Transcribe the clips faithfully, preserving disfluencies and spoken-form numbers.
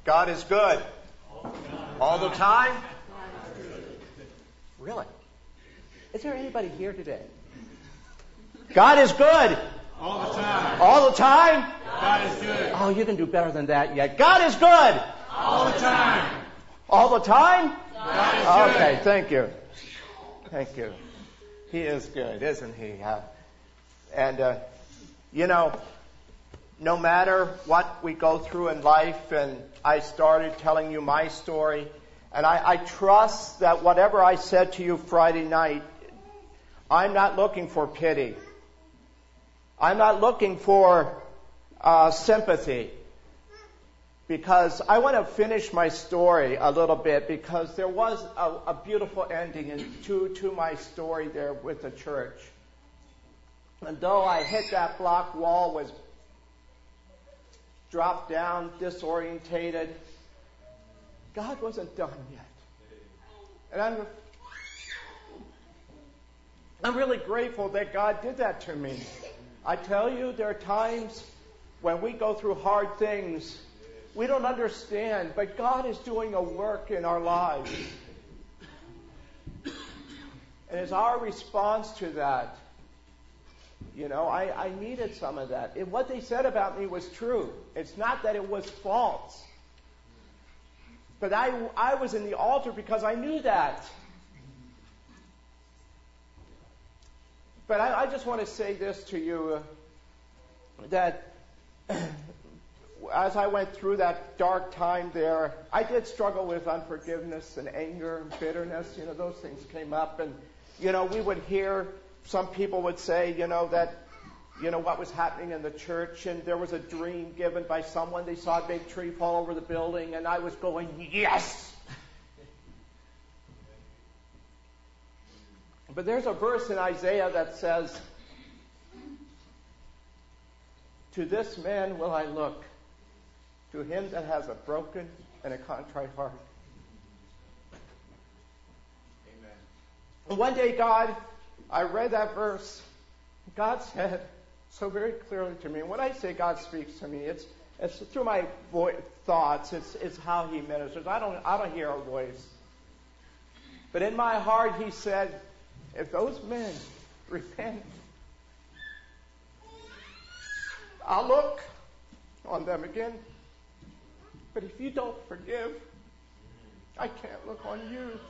God is good. All the time? Really? Is there anybody here today? God is good. All the time. All the time? God is good. Oh, you can do better than that yet. God is good. All the time. All the time? God is good. Okay, thank you. Thank you. He is good, isn't he? Uh, and, uh, you know, no matter what we go through in life, and I started telling you my story, and I, I trust that whatever I said to you Friday night, I'm not looking for pity. I'm not looking for uh, sympathy. Because I want to finish my story a little bit, because there was a, a beautiful ending in, to, to my story there with the church. And though I hit that block wall, was dropped down, disorientated, God wasn't done yet. And I'm, I'm really grateful that God did that to me. I tell you, there are times when we go through hard things we don't understand, but God is doing a work in our lives. And it's our response to that. You know, I, I needed some of that. It, what they said about me was true. It's not that it was false. But I, I was in the altar because I knew that. But I, I just want to say this to you, uh, that as I went through that dark time there, I did struggle with unforgiveness and anger and bitterness. You know, those things came up. And, you know, we would hear, some people would say, you know, that, you know, what was happening in the church. And there was a dream given by someone. They saw a big tree fall over the building. And I was going, yes! But there's a verse in Isaiah that says, to this man will I look, to him that has a broken and a contrite heart. Amen. And one day, God, I read that verse. God said so very clearly to me. And when I say God speaks to me, it's it's through my vo- thoughts. It's it's how He ministers. I don't I don't hear a voice. But in my heart, He said, if those men repent, I'll look on them again. But if you don't forgive, I can't look on you.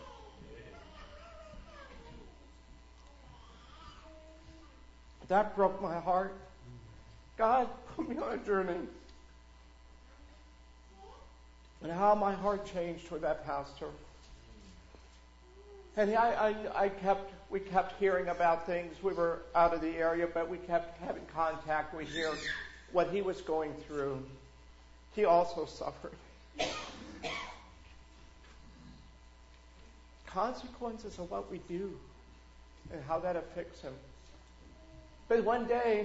That broke my heart. God put me on a journey. And how my heart changed toward that pastor. And I, I, I kept, we kept hearing about things. We were out of the area, but we kept having contact. We hear what he was going through. He also suffered. Consequences of what we do and how that affects him. But one day,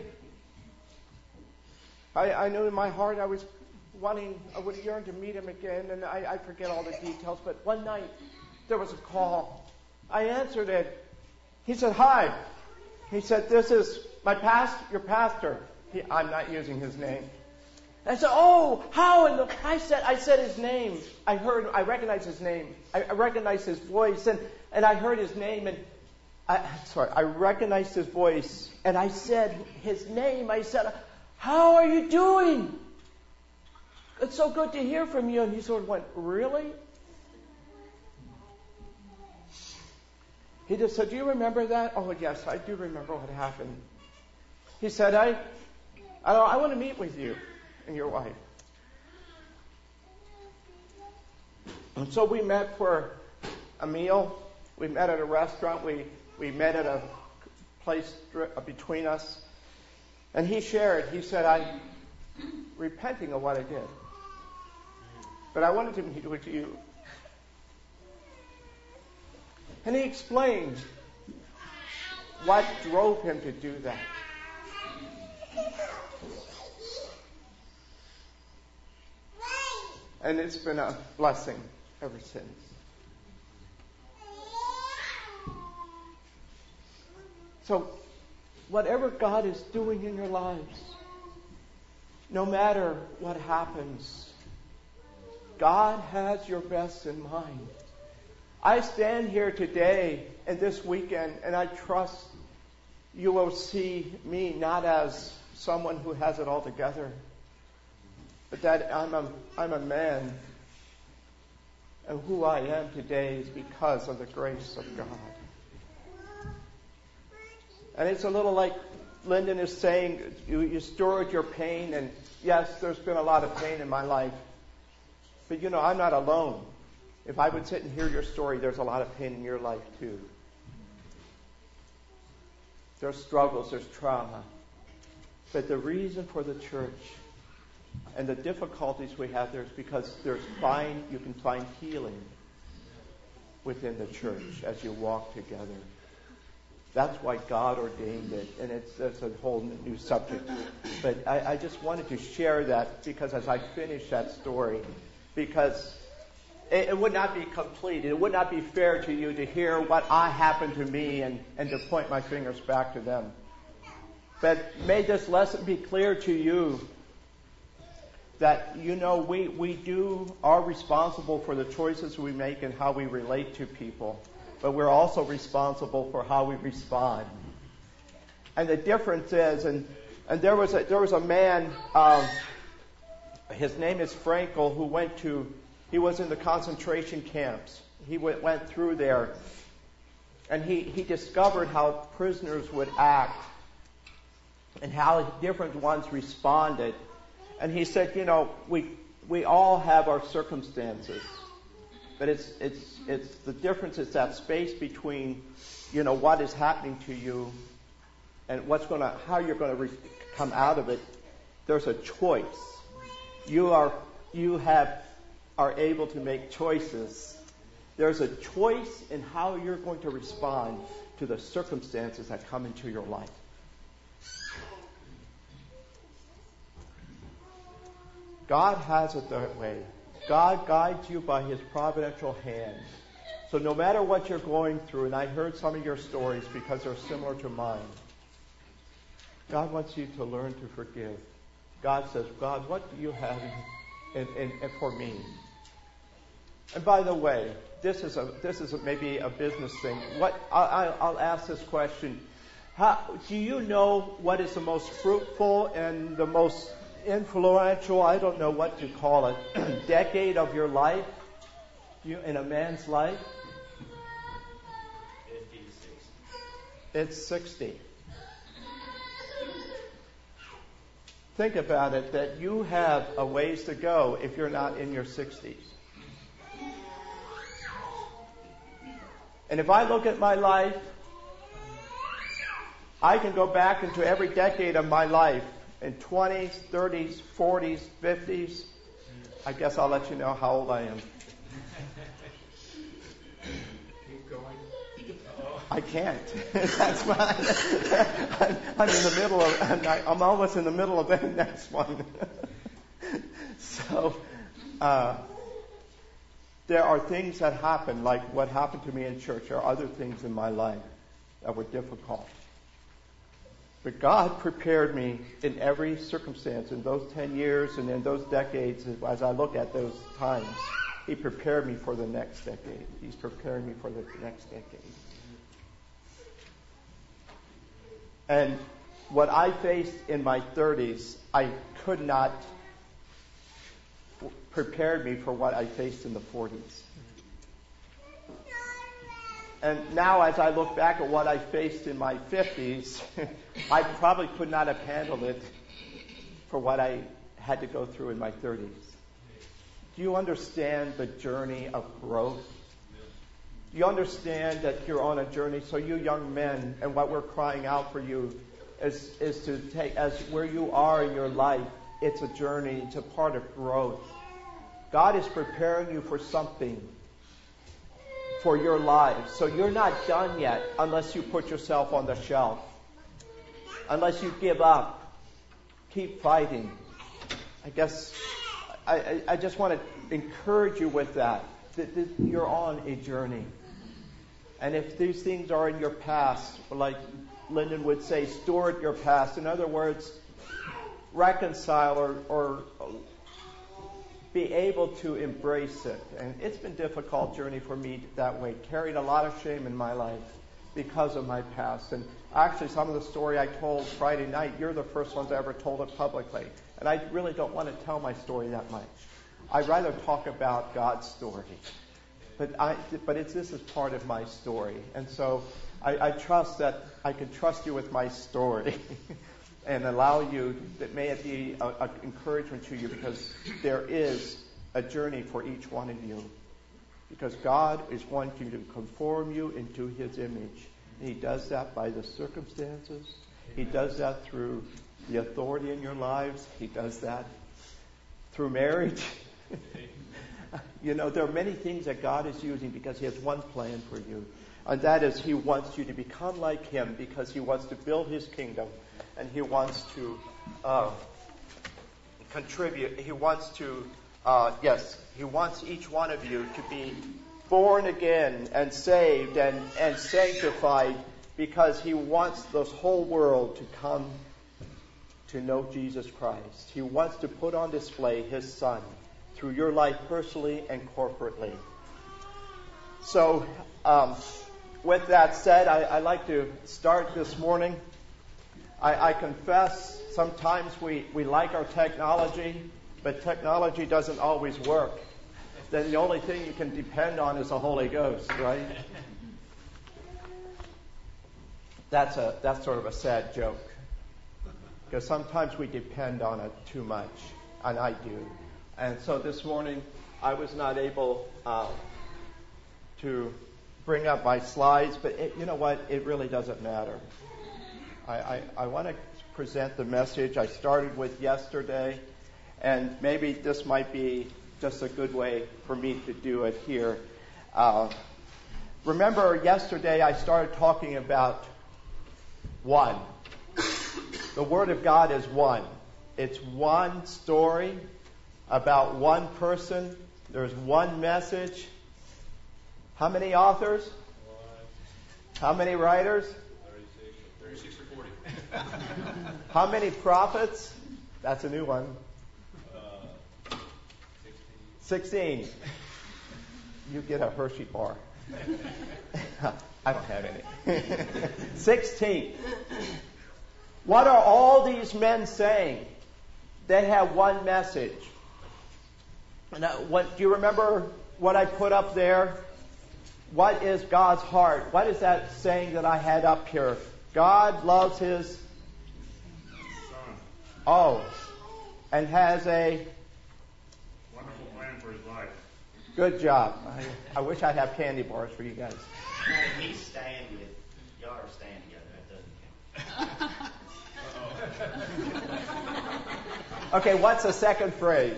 I, I knew in my heart I was wanting, I would yearn to meet him again, and I, I forget all the details, but one night there was a call. I answered it. He said, hi. He said, this is my past, your pastor. He, I'm not using his name. I said, oh, how? And I said, I said his name. I heard, I recognized his name. I, I recognized his voice, and, and I heard his name, and I, sorry, I recognized his voice, and I said his name. I said, how are you doing? It's so good to hear from you. And he sort of went, really? He just said, do you remember that? Oh, yes, I do remember what happened. He said, I, I, I want to meet with you and your wife. And so we met for a meal. We met at a restaurant. We, we met at a place between us. And he shared, he said, I'm repenting of what I did. But I wanted to meet with you. And he explained what drove him to do that. And it's been a blessing ever since. So, whatever God is doing in your lives, no matter what happens, God has your best in mind. I stand here today and this weekend, and I trust you will see me not as someone who has it all together, but that I'm a, I'm a man. And who I am today is because of the grace of God. And it's a little like Lyndon is saying, you, you stored your pain, and yes, there's been a lot of pain in my life. But you know, I'm not alone. If I would sit and hear your story, there's a lot of pain in your life too. There's struggles, there's trauma. But the reason for the church and the difficulties we have there is because there's find you can find healing within the church as you walk together. That's why God ordained it, and it's, it's a whole new subject. But I, I just wanted to share that because as I finish that story, because it, it would not be complete. It would not be fair to you to hear what I happened to me and, and to point my fingers back to them. But may this lesson be clear to you that, you know, we, we do are responsible for the choices we make and how we relate to people. But we're also responsible for how we respond. And the difference is, and, and there was a, there was a man, um, his name is Frankel, who went to, he was in the concentration camps. He went, went through there, and he, he discovered how prisoners would act and how different ones responded. And he said, you know, we we all have our circumstances. But it's it's it's the difference is that space between, you know, what is happening to you and what's going to how you're going to re- come out of it. There's a choice. You are you have are able to make choices. There's a choice in how you're going to respond to the circumstances that come into your life. God has it that way. God guides you by His providential hand. So no matter what you're going through, and I heard some of your stories because they're similar to mine, God wants you to learn to forgive. God says, God, what do you have in, in, in, for me? And by the way, this is a this is a, maybe a business thing. What I, I, I'll ask this question: How, do you know what is the most fruitful and the most influential, I don't know what to call it, decade of your life, you in a man's life? fifty to sixty. It's sixty. Think about it, that you have a ways to go if you're not in your sixties. And if I look at my life, I can go back into every decade of my life, in twenties, thirties, forties, fifties. I guess I'll let you know how old I am. Keep going. I can't. That's my. I'm, I'm in the middle of. I'm, not, I'm almost in the middle of the next one. So, uh, there are things that happen, like what happened to me in church. There are other things in my life that were difficult. But God prepared me in every circumstance, in those ten years and in those decades, as I look at those times. He prepared me for the next decade. He's preparing me for the next decade. And what I faced in my thirties, I could not prepare me for what I faced in the forties. And now as I look back at what I faced in my fifties, I probably could not have handled it for what I had to go through in my thirties. Do you understand the journey of growth? Do you understand that you're on a journey? So you young men, and what we're crying out for you is, is to take, as where you are in your life, it's a journey, it's a part of growth. God is preparing you for something for your lives. So you're not done yet unless you put yourself on the shelf. Unless you give up. Keep fighting. I guess I, I, I just want to encourage you with that, that, that you're on a journey. And if these things are in your past, like Lyndon would say, steward your past. In other words, reconcile or, or be able to embrace it. And it's been a difficult journey for me that way. Carried a lot of shame in my life because of my past. And actually, some of the story I told Friday night, you're the first ones I ever told it publicly. And I really don't want to tell my story that much. I'd rather talk about God's story. But I, but it's, this is part of my story. And so I, I trust that I can trust you with my story and allow you, that may it be an encouragement to you, because there is a journey for each one of you. Because God is wanting to conform you into His image. And He does that by the circumstances. He does that through the authority in your lives. He does that through marriage. You know, there are many things that God is using because He has one plan for you. And that is He wants you to become like Him, because He wants to build His kingdom. And He wants to uh, contribute. He wants to, uh, yes, He wants each one of you to be born again and saved and, and sanctified, because He wants this whole world to come to know Jesus Christ. He wants to put on display His Son through your life personally and corporately. So, um, with that said, I, I'd like to start this morning. I, I confess sometimes we, we like our technology, but technology doesn't always work. Then the only thing you can depend on is the Holy Ghost, right? That's a that's sort of a sad joke, because sometimes we depend on it too much, and I do. And so this morning, I was not able uh, to bring up my slides, but it, you know what? It really doesn't matter. I, I, I want to present the message I started with yesterday, and maybe this might be just a good way for me to do it here. Uh, remember, yesterday I started talking about one. The Word of God is one. It's one story about one person. There's one message. How many authors? How many writers? thirty-six or forty. How many prophets? That's a new one. Uh, Sixteen. You get a Hershey bar. I don't have any. Sixteen. What are all these men saying? They have one message. Now, what, do you remember what I put up there? What is God's heart? What is that saying that I had up here? God loves His Son. Oh, and has a Wonderful plan for His life. good job. I, I wish I'd have candy bars for you guys. He's staying with, y'all are staying together. That doesn't count. Okay, what's the second phrase?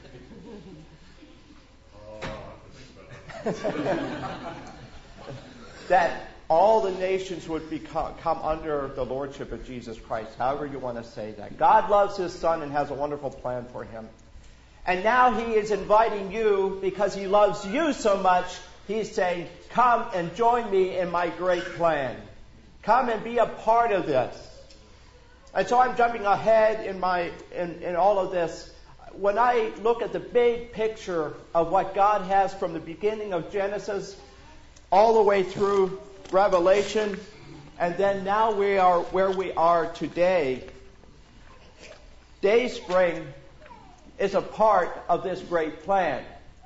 Oh, I have to think about that. That all the nations would become come under the lordship of Jesus Christ, however you want to say that. God loves His Son and has a wonderful plan for Him. And now He is inviting you, because He loves you so much, He's saying, come and join me in my great plan. Come and be a part of this. And so I'm jumping ahead in my in, in all of this. When I look at the big picture of what God has from the beginning of Genesis all the way through Revelation, and then now we are where we are today, Dayspring is a part of this great plan.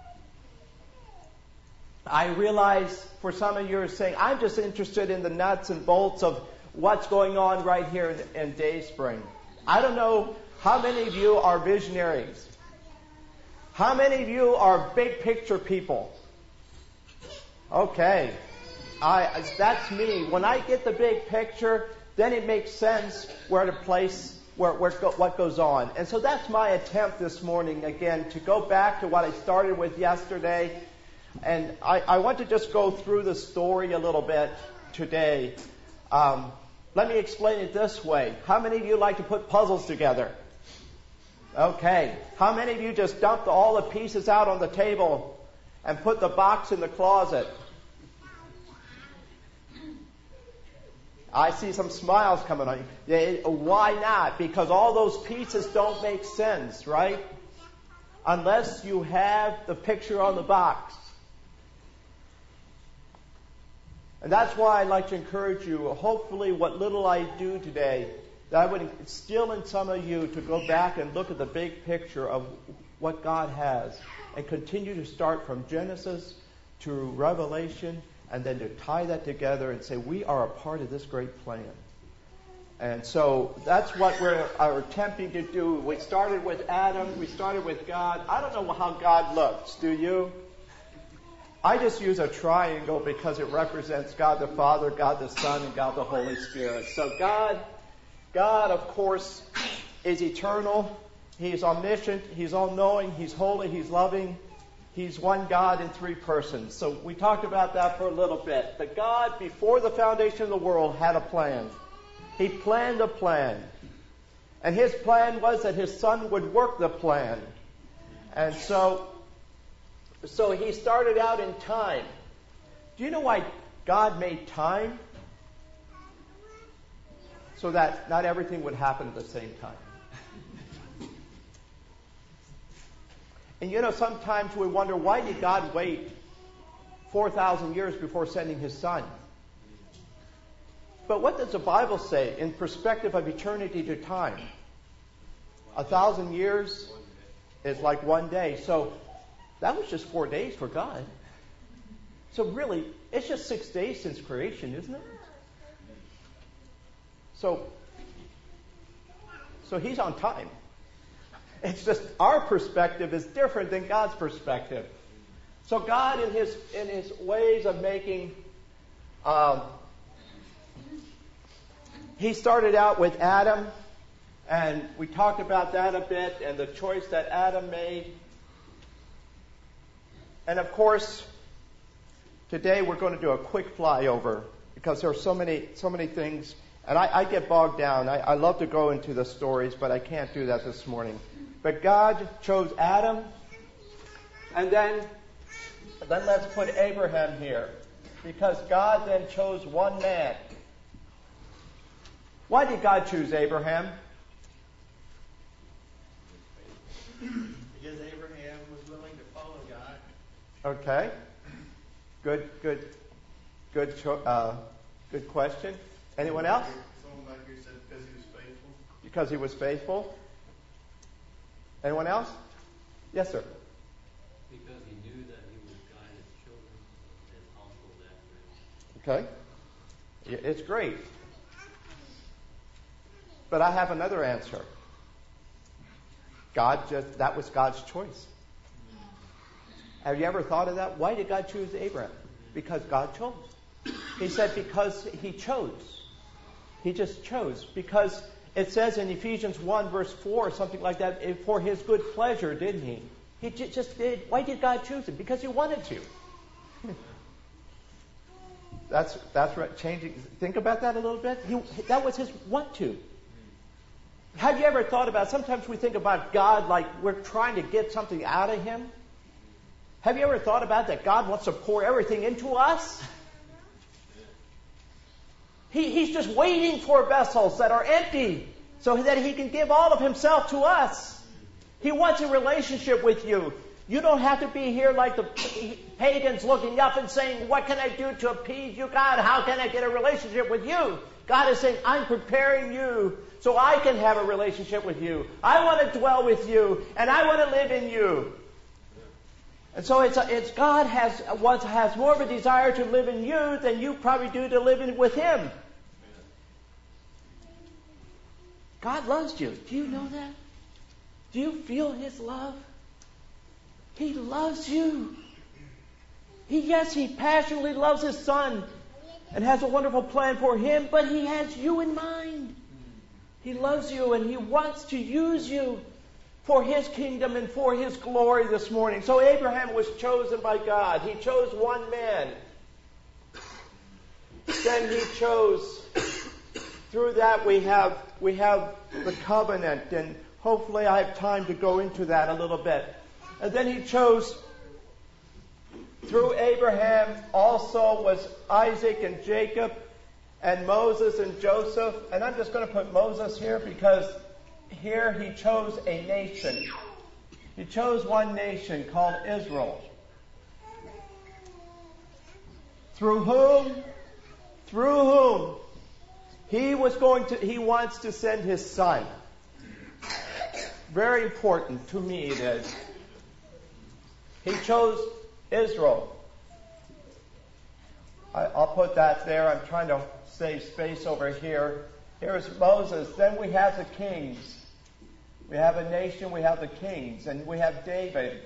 I realize for some of you are saying, I'm just interested in the nuts and bolts of what's going on right here in, in Dayspring. I don't know how many of you are visionaries. How many of you are big picture people? Okay. I, that's me. When I get the big picture, then it makes sense where to place where, where what goes on. And so that's my attempt this morning, again, to go back to what I started with yesterday. And I, I want to just go through the story a little bit today. Um, let me explain it this way. How many of you like to put puzzles together? Okay. How many of you just dumped all the pieces out on the table and put the box in the closet? I see some smiles coming on you. Why not? Because all those pieces don't make sense, right? unless you have the picture on the box. And that's why I'd like to encourage you, hopefully what little I do today, that I would instill in some of you to go back and look at the big picture of what God has and continue to start from Genesis to Revelation and then to tie that together and say we are a part of this great plan. And so that's what we're are attempting to do. We started with Adam. We started with God. I don't know how God looks. Do you? I just use a triangle because it represents God the Father, God the Son, and God the Holy Spirit. So God, God, of course, is eternal. He's omniscient. He's all-knowing. He's holy. He's loving. He's one God in three persons. So we talked about that for a little bit. But God, before the foundation of the world, had a plan. He planned a plan. And his plan was that his Son would work the plan. And so, so he started out in time. Do you know why God made time? So that not everything would happen at the same time. And you know, sometimes we wonder, why did God wait four thousand years before sending his Son? But what does the Bible say in perspective of eternity to time? A thousand years is like one day. So that was just four days for God. So really, it's just six days since creation, isn't it? So, so he's on time. It's just our perspective is different than God's perspective. So God, in his in his ways of making, um, he started out with Adam, and we talked about that a bit, and the choice that Adam made. And of course, today we're going to do a quick flyover because there are so many so many things, and I, I get bogged down. I, I love to go into the stories, but I can't do that this morning. But God chose Adam, and then, then let's put Abraham here, because God then chose one man. Why did God choose Abraham? Because Abraham was willing to follow God. Okay. Good, good, good, cho- uh, good question. Anyone else? Someone back here said because he was faithful. Because he was faithful. Anyone else? Yes, sir. Because he knew that he would guide his children and household after him. Okay. Yeah, it's great. But I have another answer. God just, that was God's choice. Have you ever thought of that? Why did God choose Abraham? Because God chose. He said because he chose. He just chose. Because it says in Ephesians one verse four, something like that, for his good pleasure, didn't he? He j- just did. Why did God choose him? Because he wanted to. that's that's right. Changing. Think about that a little bit. He, that was his want to. Have you ever thought about, sometimes we think about God like we're trying to get something out of him. Have you ever thought about that God wants to pour everything into us? He, he's just waiting for vessels that are empty so that he can give all of himself to us. He wants a relationship with you. You don't have to be here like the pagans looking up and saying, what can I do to appease you, God? How can I get a relationship with you? God is saying, I'm preparing you so I can have a relationship with you. I want to dwell with you, and I want to live in you. And so it's, a, it's God has wants, has more of a desire to live in you than you probably do to live in, with him. God loves you. Do you know that? Do you feel his love? He loves you. He, yes, he passionately loves his Son and has a wonderful plan for him, but he has you in mind. He loves you and he wants to use you for his kingdom and for his glory this morning. So Abraham was chosen by God. He chose one man. Then he chose, through that we have we have the covenant, and hopefully I have time to go into that a little bit. And then he chose, through Abraham also was Isaac and Jacob and Moses and Joseph. And I'm just going to put Moses here because here he chose a nation. He chose one nation called Israel. Through whom? Through whom? He was going to, he wants to send his son. Very important to me it is. He chose Israel. I, I'll put that there. I'm trying to save space over here. Here's Moses. Then we have the kings. We have a nation, we have the kings, and we have David.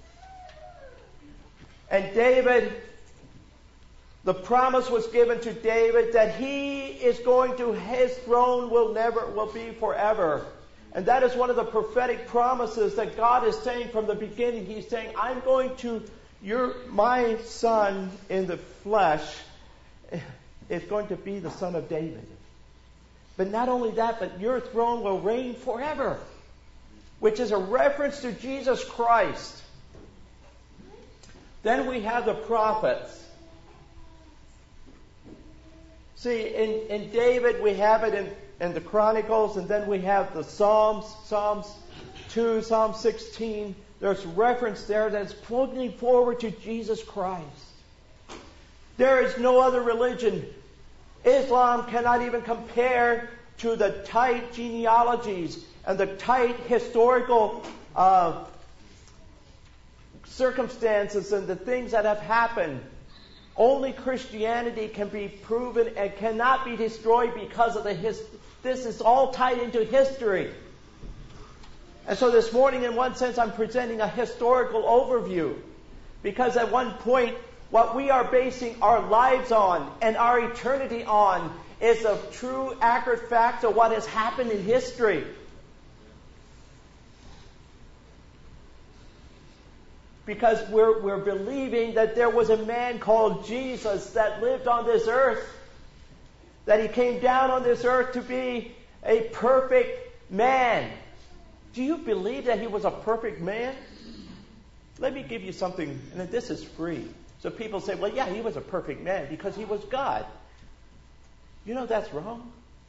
And David, the promise was given to David that he is going to, his throne will never, will be forever. And that is one of the prophetic promises that God is saying from the beginning. He's saying, I'm going to, your, my son in the flesh is going to be the son of David. But not only that, but your throne will reign forever, which is a reference to Jesus Christ. Then we have the prophets. See, in, in David, we have it in, in the Chronicles, and then we have the Psalms, Psalms two, Psalm sixteen. There's reference there that's pointing forward to Jesus Christ. There is no other religion. Islam cannot even compare to the tight genealogies and the tight historical uh, circumstances and the things that have happened. Only Christianity can be proven and cannot be destroyed because of the his. This is all tied into history. And so this morning, in one sense, I'm presenting a historical overview. Because at one point, what we are basing our lives on and our eternity on is a true, accurate fact of what has happened in history. Because we're, we're believing that there was a man called Jesus that lived on this earth. That he came down on this earth to be a perfect man. Do you believe that he was a perfect man? Let me give you something, and this is free. So people say, well, yeah, he was a perfect man because he was God. You know that's wrong.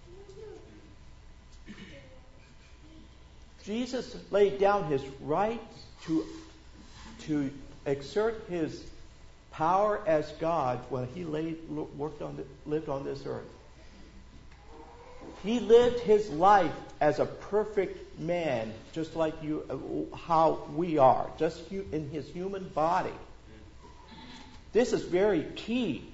Jesus laid down his right to to exert his power as God when he laid, worked on, the, lived on this earth. He lived his life as a perfect man, just like you, uh, how we are, just hu- in his human body. This is very key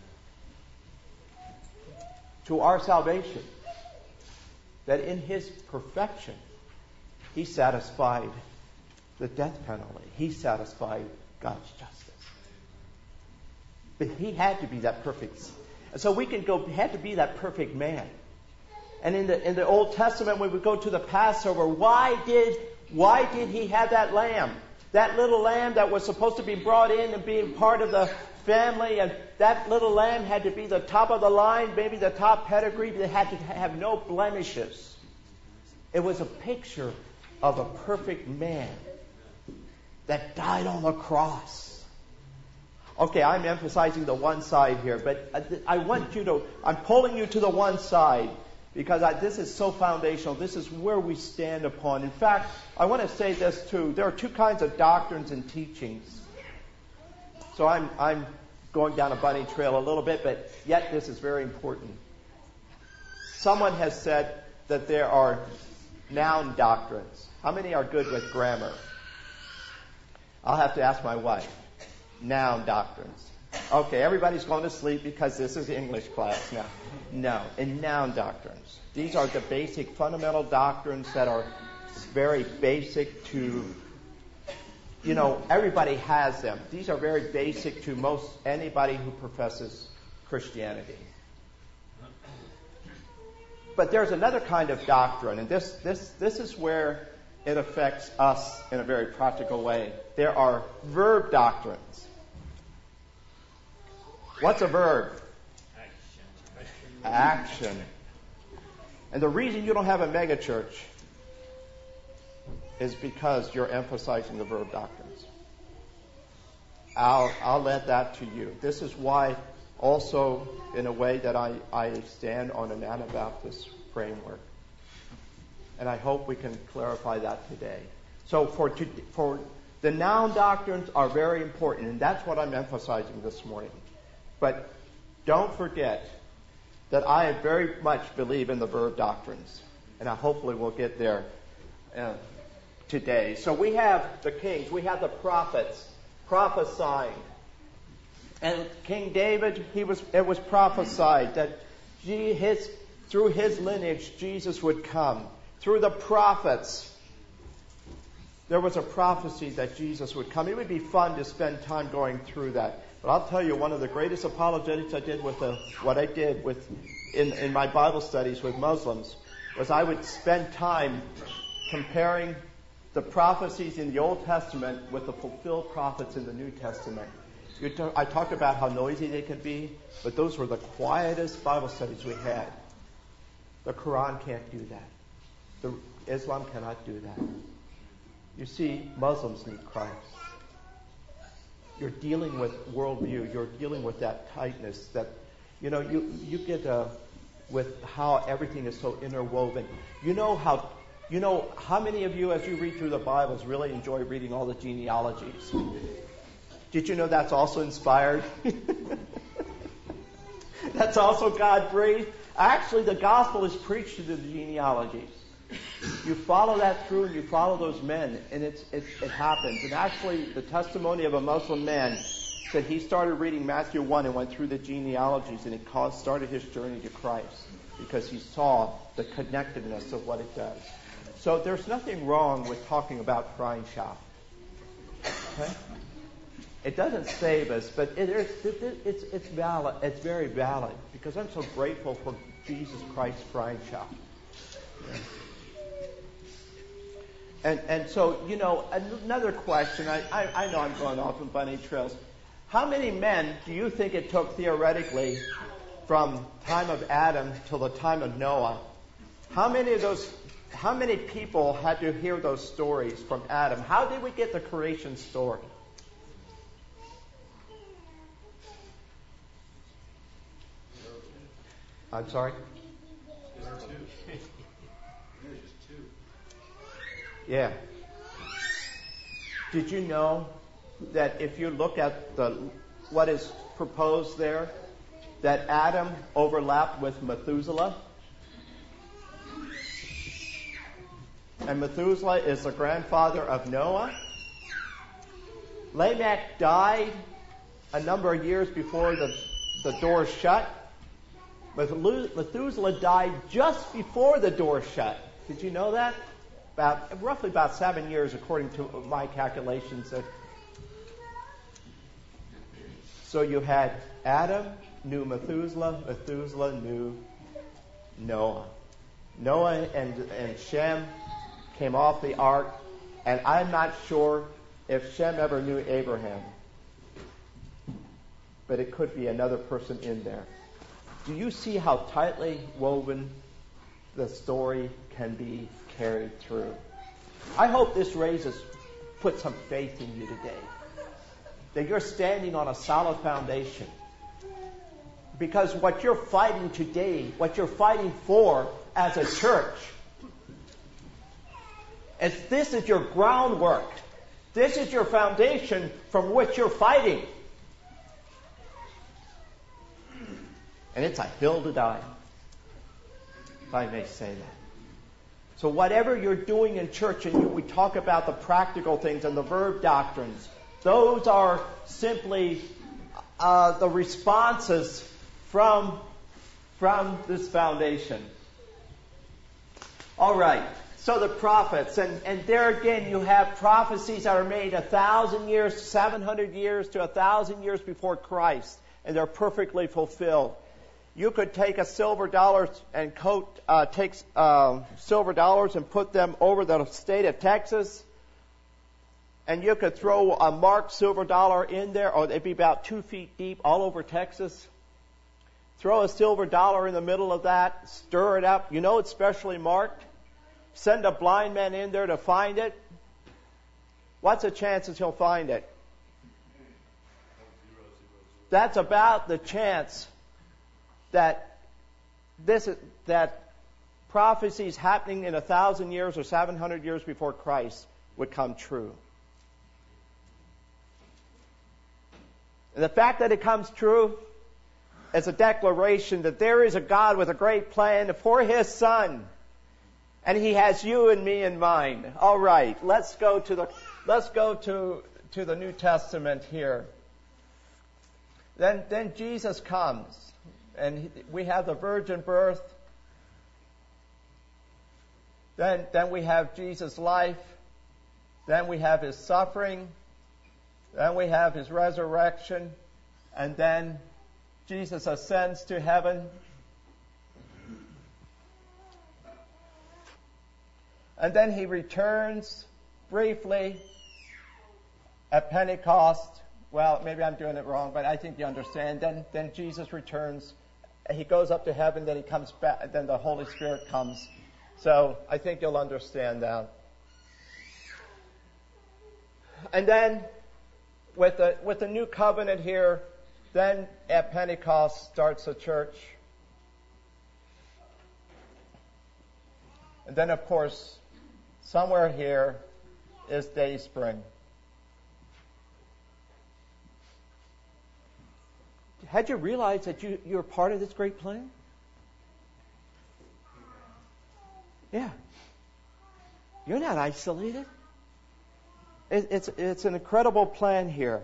to our salvation. That in his perfection, he satisfied the death penalty. He satisfied God's justice. But he had to be that perfect. And so we can go, had to be that perfect man. And in the in the Old Testament, when we go to the Passover, why did why did he have that lamb? That little lamb that was supposed to be brought in and being part of the family, and that little lamb had to be the top of the line, maybe the top pedigree, but it had to have no blemishes. It was a picture of a perfect man that died on the cross. Okay, I'm emphasizing the one side here, but I want you to, I'm pulling you to the one side because I, this is so foundational. This is where we stand upon. In fact, I want to say this too. There are two kinds of doctrines and teachings. So I'm, I'm going down a bunny trail a little bit, but yet this is very important. Someone has said that there are noun doctrines. How many are good with grammar? I'll have to ask my wife. Noun doctrines. Okay, everybody's going to sleep because this is English class now. No, in noun doctrines. These are the basic fundamental doctrines that are very basic to, you know, everybody has them. These are very basic to most anybody who professes Christianity. But there's another kind of doctrine, and this this this is where it affects us in a very practical way. There are verb doctrines. What's a verb? Action. Action. And the reason you don't have a megachurch is because you're emphasizing the verb doctrines. I'll, I'll let that to you. This is why also, in a way, that I, I stand on an Anabaptist framework. And I hope we can clarify that today. So for to, for the noun doctrines are very important, and that's what I'm emphasizing this morning. But don't forget that I very much believe in the verb doctrines, and I hopefully we'll get there uh, today. So we have the kings, we have the prophets prophesying. And King David, he was it was prophesied that he, his, through his lineage Jesus would come. Through the prophets, there was a prophecy that Jesus would come. It would be fun to spend time going through that. But I'll tell you, one of the greatest apologetics I did with the, what I did with in, in my Bible studies with Muslims was I would spend time comparing the prophecies in the Old Testament with the fulfilled prophets in the New Testament. You talk, I talked about how noisy they could be, but those were the quietest Bible studies we had. The Quran can't do that. The, Islam cannot do that. You see, Muslims need Christ. You're dealing with worldview. You're dealing with that tightness that, you know, you, you get uh, with how everything is so interwoven. You know how, you know, how many of you, as you read through the Bibles, really enjoy reading all the genealogies? Did you know that's also inspired? That's also God-breathed. Actually, the gospel is preached through the genealogies. You follow that through and you follow those men, and it's, it, it happens. And actually, the testimony of a Muslim man said he started reading Matthew one and went through the genealogies, and it caused, started his journey to Christ because he saw the connectedness of what it does. So there's nothing wrong with talking about crying shout. Okay? It doesn't save us, but it is, it, it's, it's valid. It's very valid because I'm so grateful for Jesus Christ's crying shout. Yeah. And and so, you know, another question, I, I, I know I'm going off on bunny trails. How many men do you think it took theoretically from time of Adam till the time of Noah? How many of those, how many people had to hear those stories from Adam? How did we get the creation story? I'm sorry? There are two. There's just two. Yeah. Did you know that if you look at the what is proposed there, that Adam overlapped with Methuselah? And Methuselah is the grandfather of Noah. Lamech died a number of years before the, the door shut. Methuselah died just before the door shut. Did you know that? About roughly about seven years, according to my calculations. So you had Adam knew Methuselah, Methuselah knew Noah. Noah and, and Shem came off the ark, and I'm not sure if Shem ever knew Abraham. But it could be another person in there. Do you see how tightly woven the story can be carried through? I hope this raises, put some faith in you today. That you're standing on a solid foundation. Because what you're fighting today, what you're fighting for as a church, is this is your groundwork. This is your foundation from which you're fighting. And it's a hill to die, if I may say that. So whatever you're doing in church, and you, we talk about the practical things and the verb doctrines, those are simply uh, the responses from, from this foundation. All right. So the prophets, and, and there again you have prophecies that are made a thousand years, seven hundred years to a thousand years before Christ, and they're perfectly fulfilled. You could take a silver dollar and coat, uh, take uh, silver dollars and put them over the state of Texas, and you could throw a marked silver dollar in there, or it'd be about two feet deep all over Texas. Throw a silver dollar in the middle of that, stir it up. You know it's specially marked. Send a blind man in there to find it. What's the chances he'll find it? That's about the chance that this is, that prophecy is happening in a thousand years or seven hundred years before Christ. would come true. And the fact that it comes true is a declaration that there is a God with a great plan for His Son. And He has you and me in mind. All right, let's go to the let's go to, to the New Testament here. Then then Jesus comes, and he, we have the virgin birth. Then then we have Jesus' life. Then we have His suffering. Then we have His resurrection. And then Jesus ascends to heaven. And then He returns briefly at Pentecost. Well, maybe I'm doing it wrong, but I think you understand. Then, then Jesus returns. He goes up to heaven. Then He comes back. Then the Holy Spirit comes. So I think you'll understand that. And then with the with the new covenant here, then at Pentecost starts the church. And then, of course, somewhere here is Day Spring. Had you realized that you, you're part of this great plan? Yeah. You're not isolated. It, it's, it's an incredible plan here.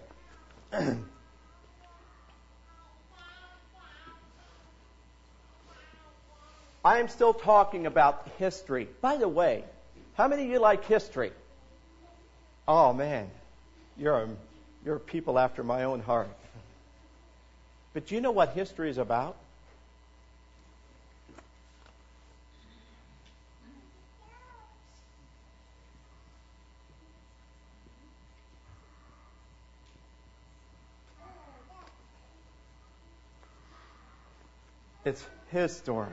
I am still talking about history. By the way, how many of you like history? Oh man, you're a, you're people after my own heart. But do you know what history is about? It's His story.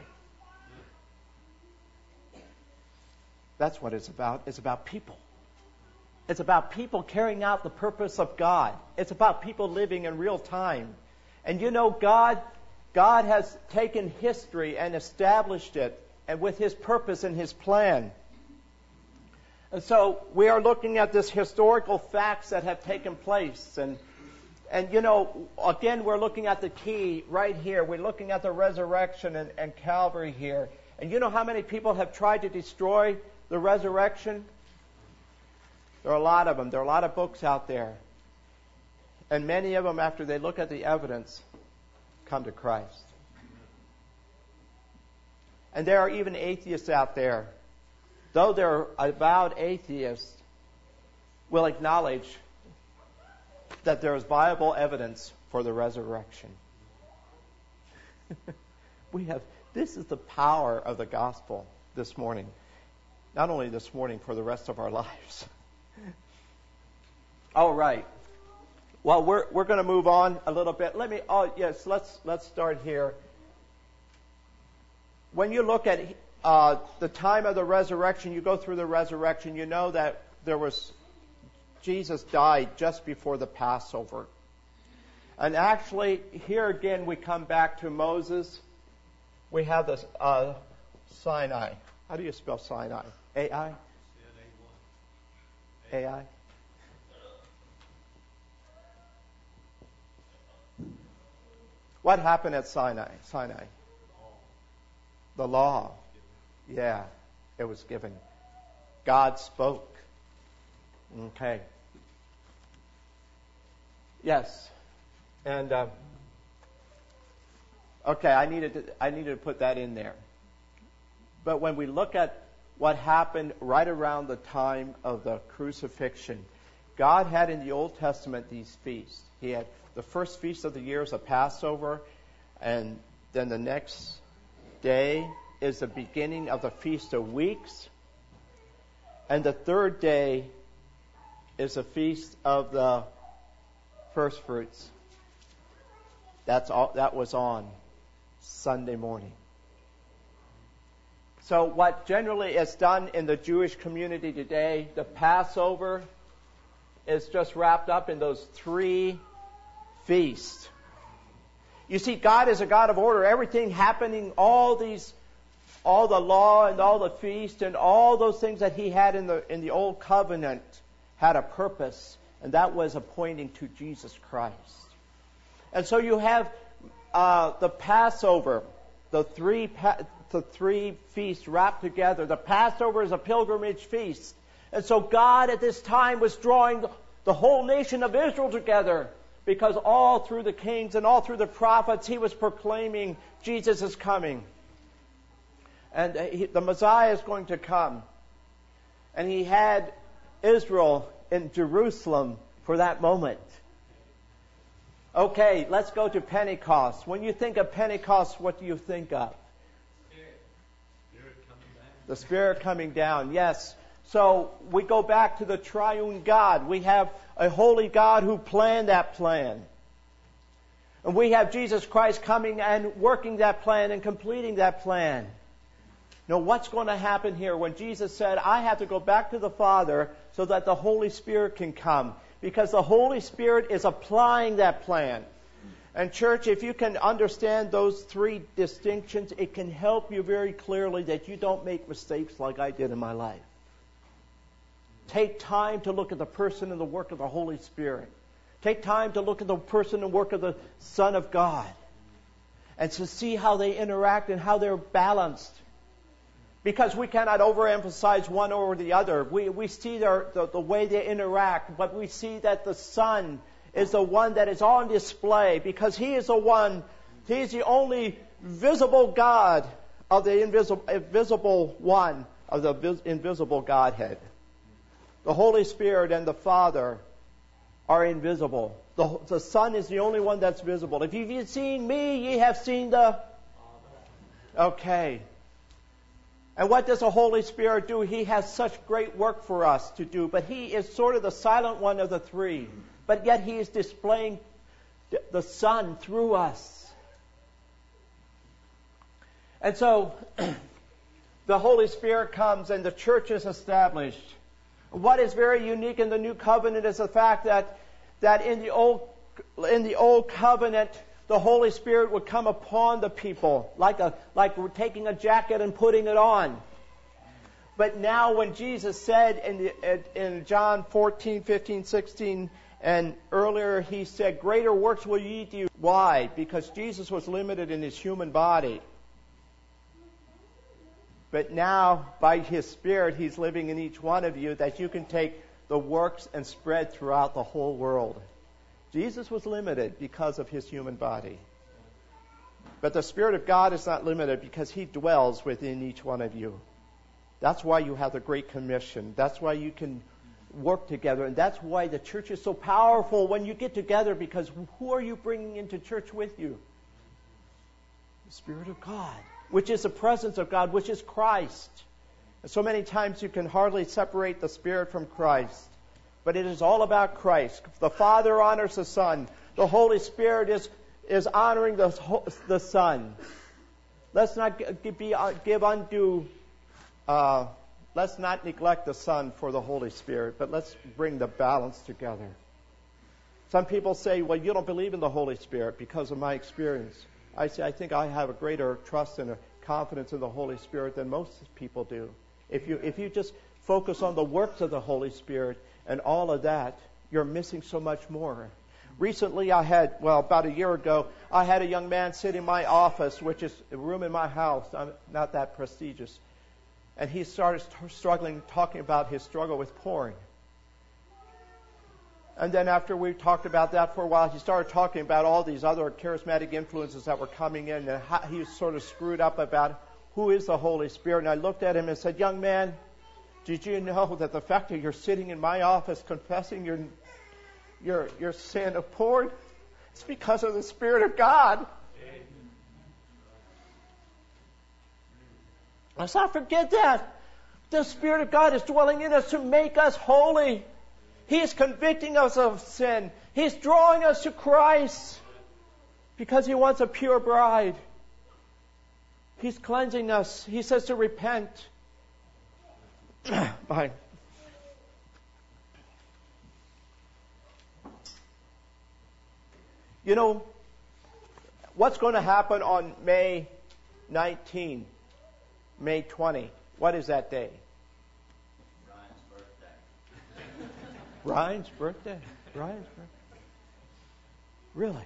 That's what it's about. It's about people. It's about people carrying out the purpose of God. It's about people living in real time. And you know, God, God has taken history and established it, and with His purpose and His plan. And so we are looking at this historical facts that have taken place. And, and you know, again, we're looking at the key right here. We're looking at the resurrection and, and Calvary here. And you know how many people have tried to destroy the resurrection? There are a lot of them. There are a lot of books out there. And many of them, after they look at the evidence, come to Christ. And there are even atheists out there. Though they're avowed atheists, will acknowledge that there is viable evidence for the resurrection. We have, this is the power of the gospel this morning. Not only this morning, for the rest of our lives. All right. Well, we're we're going to move on a little bit. Let me. Oh, yes. Let's let's start here. When you look at uh, the time of the resurrection, you go through the resurrection. You know that there was Jesus died just before the Passover, and actually here again we come back to Moses. We have this uh, Sinai. How do you spell Sinai? A I. A I. What happened at Sinai? Sinai. The law. Yeah, it was given. God spoke. Okay. Yes. And uh, okay, I needed to, I needed to put that in there. But when we look at what happened right around the time of the crucifixion, God had in the Old Testament these feasts. He had the first feast of the year is a Passover, and then the next day is the beginning of the Feast of Weeks, and the third day is the Feast of the First Fruits. That's all. That was on Sunday morning. So what generally is done in the Jewish community today, the Passover is just wrapped up in those three feast. You see, God is a God of order. Everything happening, all these all the law and all the feast and all those things that he had in the in the old covenant had a purpose, and that was pointing to Jesus Christ. And so you have uh, the Passover, the three pa- the three feasts wrapped together. The Passover is a pilgrimage feast, and so God at this time was drawing the whole nation of Israel together, because all through the kings and all through the prophets, he was proclaiming Jesus is coming. And he, the Messiah is going to come. And he had Israel in Jerusalem for that moment. Okay, let's go to Pentecost. When you think of Pentecost, what do you think of? Spirit. Spirit coming down. The Spirit coming down, yes. So we go back to the triune God. We have a holy God who planned that plan. And we have Jesus Christ coming and working that plan and completing that plan. Now, what's going to happen here when Jesus said, I have to go back to the Father so that the Holy Spirit can come? Because the Holy Spirit is applying that plan. And church, if you can understand those three distinctions, it can help you very clearly that you don't make mistakes like I did in my life. Take time to look at the person and the work of the Holy Spirit. Take time to look at the person and work of the Son of God. And to see how they interact and how they're balanced. Because we cannot overemphasize one over the other. We we see their, the, the way they interact, but we see that the Son is the one that is on display, because He is the one, He is the only visible God of the invisible, invisible one of the vis, invisible Godhead. The Holy Spirit and the Father are invisible. The, the Son is the only one that's visible. If you've seen me, ye have seen the... Okay. And what does the Holy Spirit do? He has such great work for us to do, but He is sort of the silent one of the three. But yet He is displaying the Son through us. And so, the Holy Spirit comes and the church is established. What is very unique in the New Covenant is the fact that, that in the old in the old covenant, the Holy Spirit would come upon the people like a like we're taking a jacket and putting it on. But now, when Jesus said in the, in John fourteen, fifteen, sixteen, and earlier, He said, "Greater works will ye do." Why? Because Jesus was limited in His human body. But now, by His Spirit, He's living in each one of you, that you can take the works and spread throughout the whole world. Jesus was limited because of His human body. But the Spirit of God is not limited because He dwells within each one of you. That's why you have the Great Commission. That's why you can work together. And that's why the church is so powerful when you get together, because who are you bringing into church with you? The Spirit of God, which is the presence of God, which is Christ. And so many times you can hardly separate the Spirit from Christ. But it is all about Christ. The Father honors the Son. The Holy Spirit is, is honoring the, the Son. Let's not be, give undue, uh, let's not neglect the Son for the Holy Spirit, but let's bring the balance together. Some people say, well, you don't believe in the Holy Spirit because of my experience. I say, I think I have a greater trust and a confidence in the Holy Spirit than most people do. If you if you just focus on the works of the Holy Spirit and all of that, you're missing so much more. Recently, I had, well, about a year ago, I had a young man sit in my office, which is a room in my house. I'm not that prestigious. And he started struggling, talking about his struggle with porn. And then after we talked about that for a while, he started talking about all these other charismatic influences that were coming in, and how he was sort of screwed up about who is the Holy Spirit. And I looked at him and said, young man, did you know that the fact that you're sitting in my office confessing your your your sin of porn, it's because of the Spirit of God. Let's not forget that. The Spirit of God is dwelling in us to make us holy. He is convicting us of sin. He's drawing us to Christ because He wants a pure bride. He's cleansing us. He says to repent. Bye. You know, what's going to happen on May nineteenth? May twentieth. What is that day? Ryan's birthday. Ryan's birthday? Ryan's birthday? Really?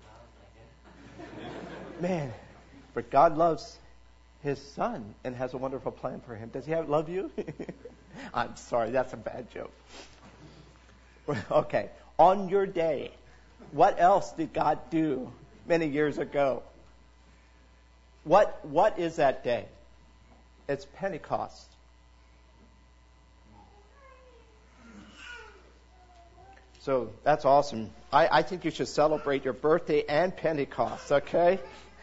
Man, but God loves his son and has a wonderful plan for him. Does he have, love you? I'm sorry, that's a bad joke. Okay, on your day, what else did God do many years ago? What What is that day? It's Pentecost. So that's awesome. I, I think you should celebrate your birthday and Pentecost, okay?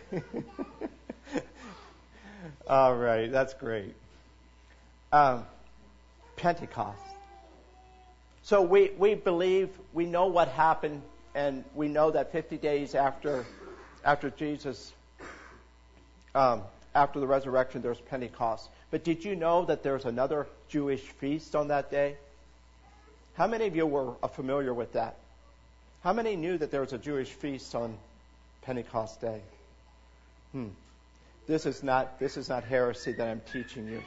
All right, that's great. Um, Pentecost. So we, we believe, we know what happened, and we know that fifty days after after Jesus, um, after the resurrection, there's Pentecost. But did you know that there's another Jewish feast on that day? How many of you were familiar with that? How many knew that there was a Jewish feast on Pentecost Day? Hmm. This is not this is not heresy that I'm teaching you.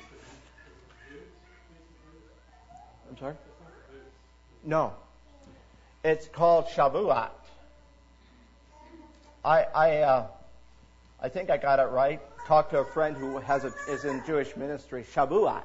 I'm sorry? No. It's called Shavuot. I I uh, I think I got it right. Talked to a friend who has a, is in Jewish ministry. Shavuot.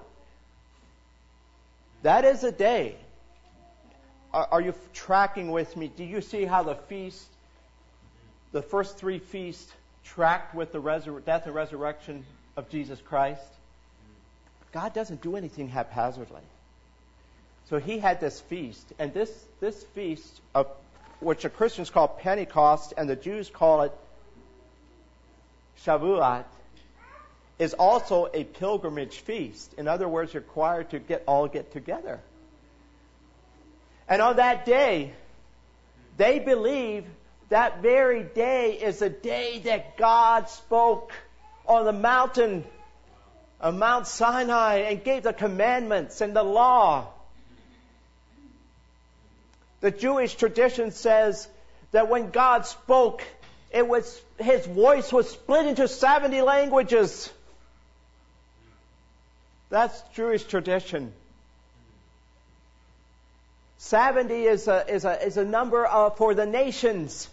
That is a day. Are, are you tracking with me? Do you see how the feast, the first three feasts, tracked with the resur- death and resurrection of Jesus Christ? God doesn't do anything haphazardly. So he had this feast, and this this feast, of which the Christians call Pentecost and the Jews call it Shavuot, is also a pilgrimage feast. In other words, you're required to get all get together. And on that day, they believe that very day is the day that God spoke on the mountain of Mount Sinai and gave the commandments and the law. The Jewish tradition says that when God spoke, it was his voice was split into seventy languages. That's Jewish tradition. seventy is a is a is a number of, for the nations.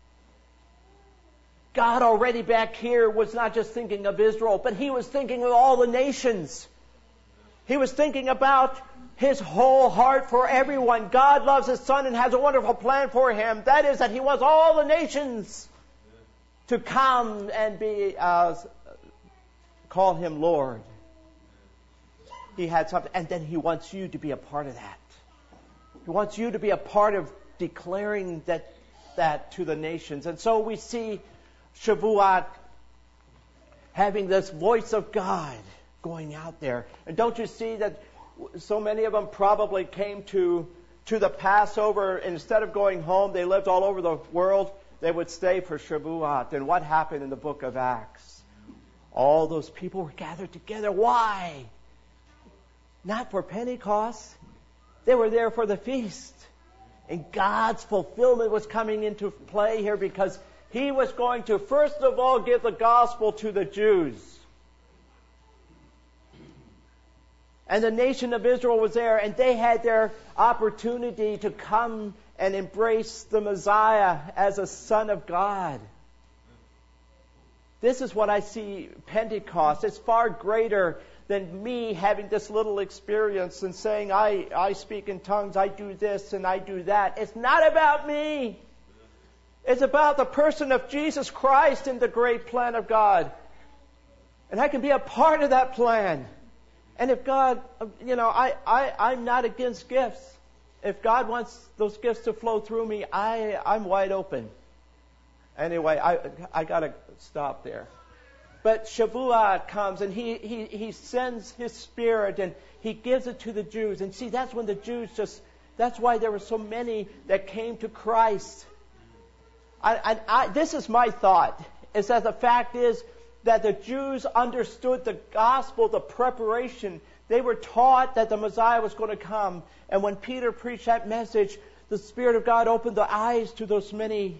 God already back here was not just thinking of Israel, but he was thinking of all the nations. He was thinking about his whole heart for everyone. God loves his son and has a wonderful plan for him. That is that he wants all the nations to come and be uh, call him Lord. He had something, and then he wants you to be a part of that. He wants you to be a part of declaring that that to the nations. And so we see Shavuot having this voice of God going out there. And don't you see that so many of them probably came to to the Passover. Instead of going home, they lived all over the world. They would stay for Shavuot. And what happened in the book of Acts? All those people were gathered together. Why? Not for Pentecost. They were there for the feast. And God's fulfillment was coming into play here because he was going to, first of all, give the gospel to the Jews. And the nation of Israel was there, and they had their opportunity to come and embrace the Messiah as a Son of God. This is what I see Pentecost. It's far greater than me having this little experience and saying, I, I speak in tongues, I do this and I do that. It's not about me. It's about the person of Jesus Christ and the great plan of God. And I can be a part of that plan. And if God, you know, I, I, I'm not against gifts. If God wants those gifts to flow through me, I, I'm wide open. Anyway, I, I got to stop there. But Shavuot comes and he, he, he sends his Spirit and he gives it to the Jews. And see, that's when the Jews just, that's why there were so many that came to Christ. I, I, I, this is my thought, is that the fact is that the Jews understood the gospel, the preparation. They were taught that the Messiah was going to come. And when Peter preached that message, the Spirit of God opened the eyes to those many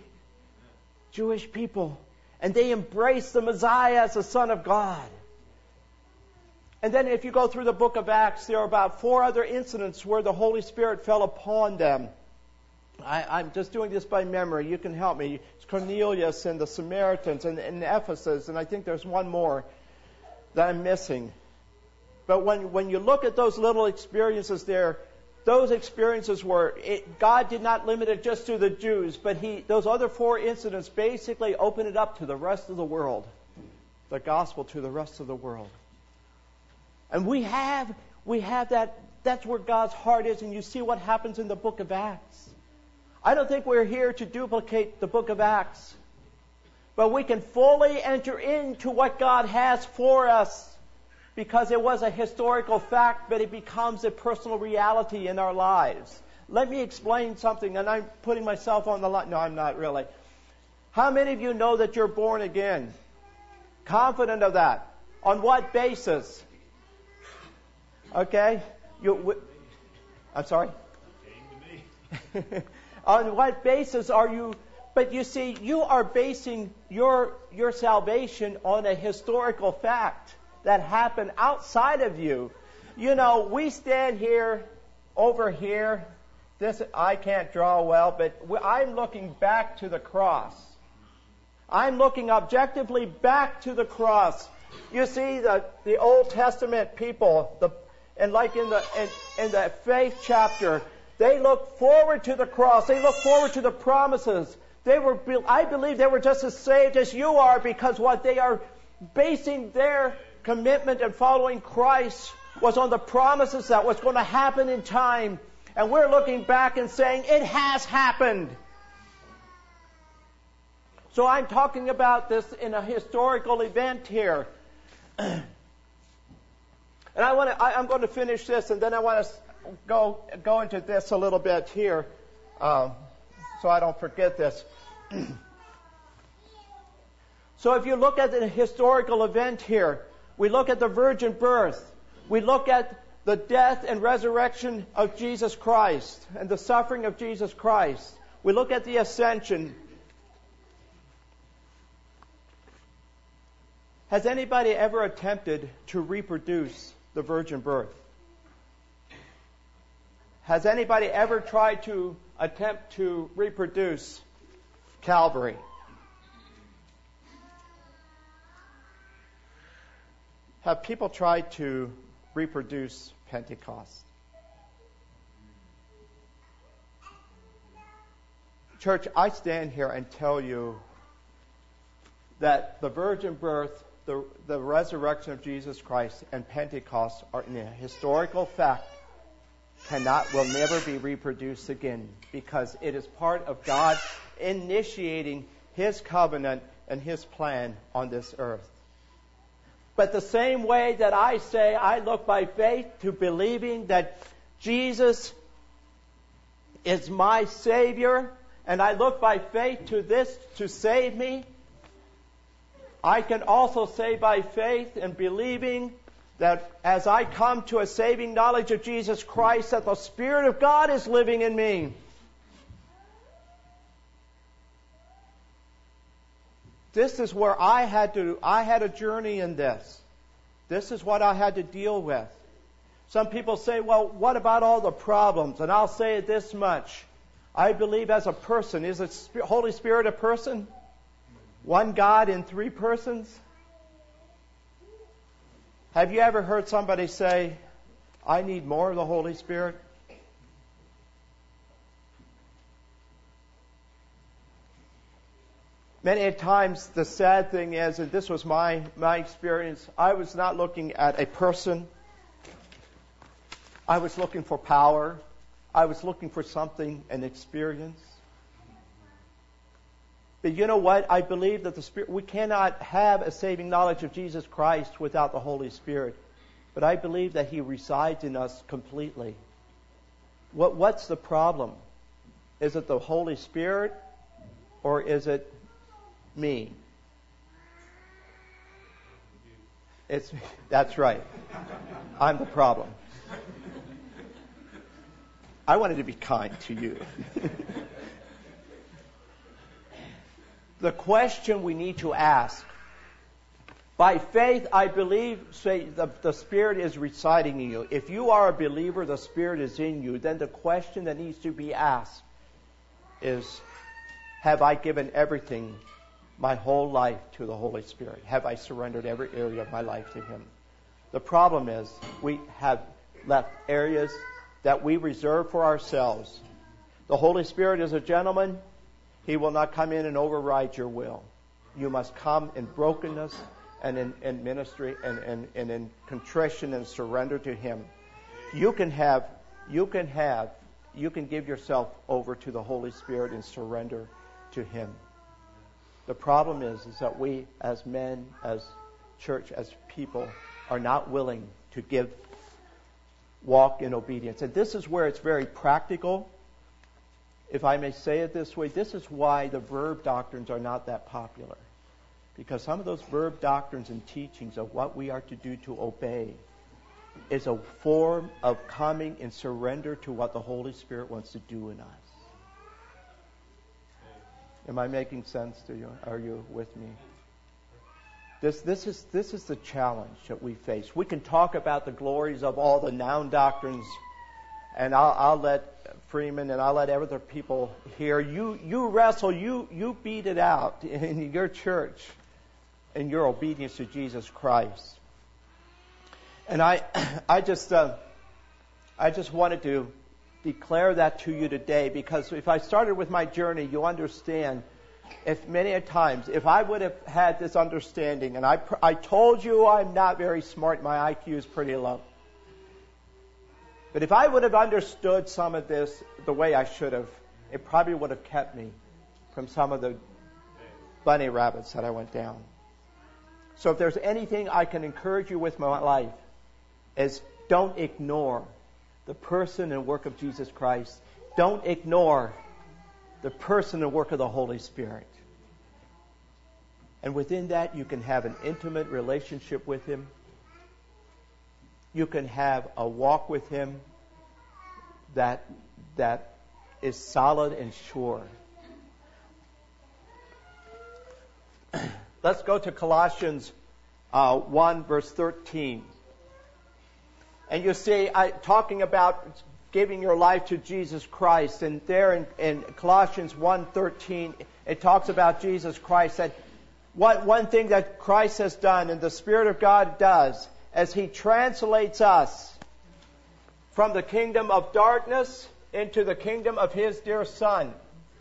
Jewish people. And they embraced the Messiah as the Son of God. And then if you go through the book of Acts, there are about four other incidents where the Holy Spirit fell upon them. I, I'm just doing this by memory. You can help me. It's Cornelius and the Samaritans and, and Ephesus, and I think there's one more that I'm missing. But when, when you look at those little experiences there, those experiences were, it, God did not limit it just to the Jews, but he, those other four incidents basically open it up to the rest of the world. The gospel to the rest of the world. And we have, we have that, that's where God's heart is, and you see what happens in the book of Acts. I don't think we're here to duplicate the book of Acts, but we can fully enter into what God has for us because it was a historical fact, but it becomes a personal reality in our lives. Let me explain something, and I'm putting myself on the line. No, I'm not really. How many of you know that you're born again? Confident of that. On what basis? Okay? You, w- I'm sorry? Came to me. On what basis are you... But you see, you are basing your your salvation on a historical fact that happened outside of you. You know, we stand here, over here. This I can't draw well, but I'm looking back to the cross. I'm looking objectively back to the cross. You see, the, the Old Testament people, the and like in the in, in the faith chapter, they look forward to the cross. They look forward to the promises. They were, I believe, they were just as saved as you are because what they are basing their commitment and following Christ was on the promises that was going to happen in time. And we're looking back and saying, it has happened. So I'm talking about this in a historical event here. And I want to, I, I'm going to finish this, and then I want to go go into this a little bit here, um, so I don't forget this. So if you look at the historical event here, we look at the virgin birth, we look at the death and resurrection of Jesus Christ and the suffering of Jesus Christ. We look at the ascension. Has anybody ever attempted to reproduce the virgin birth? Has anybody ever tried to attempt to reproduce Calvary? Have people tried to reproduce Pentecost? Church, I stand here and tell you that the virgin birth, the, the resurrection of Jesus Christ, and Pentecost are in a historical fact, cannot, will never be reproduced again, because it is part of God initiating His covenant and His plan on this earth. But the same way that I say I look by faith to believing that Jesus is my Savior, and I look by faith to this to save me, I can also say by faith and believing that as I come to a saving knowledge of Jesus Christ, that the Spirit of God is living in me. This is where I had to, I had a journey in this. This is what I had to deal with. Some people say, well, what about all the problems? And I'll say it this much. I believe as a person, is the Holy Spirit a person? One God in three persons? Have you ever heard somebody say, I need more of the Holy Spirit? Many times the sad thing is, and this was my, my experience, I was not looking at a person. I was looking for power. I was looking for something, an experience. But you know what? I believe that the Spirit, we cannot have a saving knowledge of Jesus Christ without the Holy Spirit. But I believe that He resides in us completely. What, what's the problem? Is it the Holy Spirit, or is it me? It's that's right. I'm the problem. I wanted to be kind to you. The question we need to ask By faith, I believe, say, the, the Spirit is residing in you. If you are a believer, the Spirit is in you. Then the question that needs to be asked is, have I given everything, my whole life, to the Holy Spirit? Have I surrendered every area of my life to Him? The problem is we have left areas that we reserve for ourselves. The Holy Spirit is a gentleman. He will not come in and override your will. You must come in brokenness and in, in ministry and, and, and in contrition and surrender to Him. You can have, you can have, you can give yourself over to the Holy Spirit and surrender to Him. The problem is, is that we as men, as church, as people, are not willing to give, walk in obedience. And this is where it's very practical. If I may say it this way, this is why the verb doctrines are not that popular. Because some of those verb doctrines and teachings of what we are to do to obey is a form of coming in surrender to what the Holy Spirit wants to do in us. Am I making sense to you? Are you with me? This, this is, this is the challenge that we face. We can talk about the glories of all the noun doctrines, and I'll, I'll let Freeman and I'll let other people hear. You, you wrestle, you, you beat it out in your church in your obedience to Jesus Christ. And I, I just, uh, I just wanted to declare that to you today, because if I started with my journey, you understand. If many a times, if I would have had this understanding, and I, I told you I'm not very smart, my I Q is pretty low. But if I would have understood some of this the way I should have, it probably would have kept me from some of the bunny rabbits that I went down. So if there's anything I can encourage you with my life, is don't ignore the person and work of Jesus Christ. Don't ignore the person and work of the Holy Spirit. And within that, you can have an intimate relationship with Him. You can have a walk with Him that that is solid and sure. Let's go to Colossians uh, one, verse thirteen. And you see, I, talking about giving your life to Jesus Christ, and there in, in Colossians one thirteen, it talks about Jesus Christ. That one, one thing that Christ has done, and the Spirit of God does, as He translates us from the kingdom of darkness into the kingdom of His dear Son.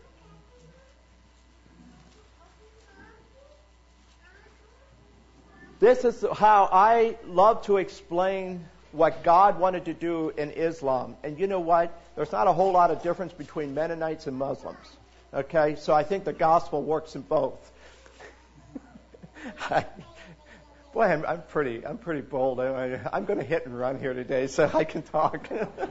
This is how I love to explain what God wanted to do in Islam. And you know what? There's not a whole lot of difference between Mennonites and Muslims. Okay? So I think the gospel works in both. I, boy, I'm, I'm pretty I'm pretty bold. I, I'm going to hit and run here today so I can talk.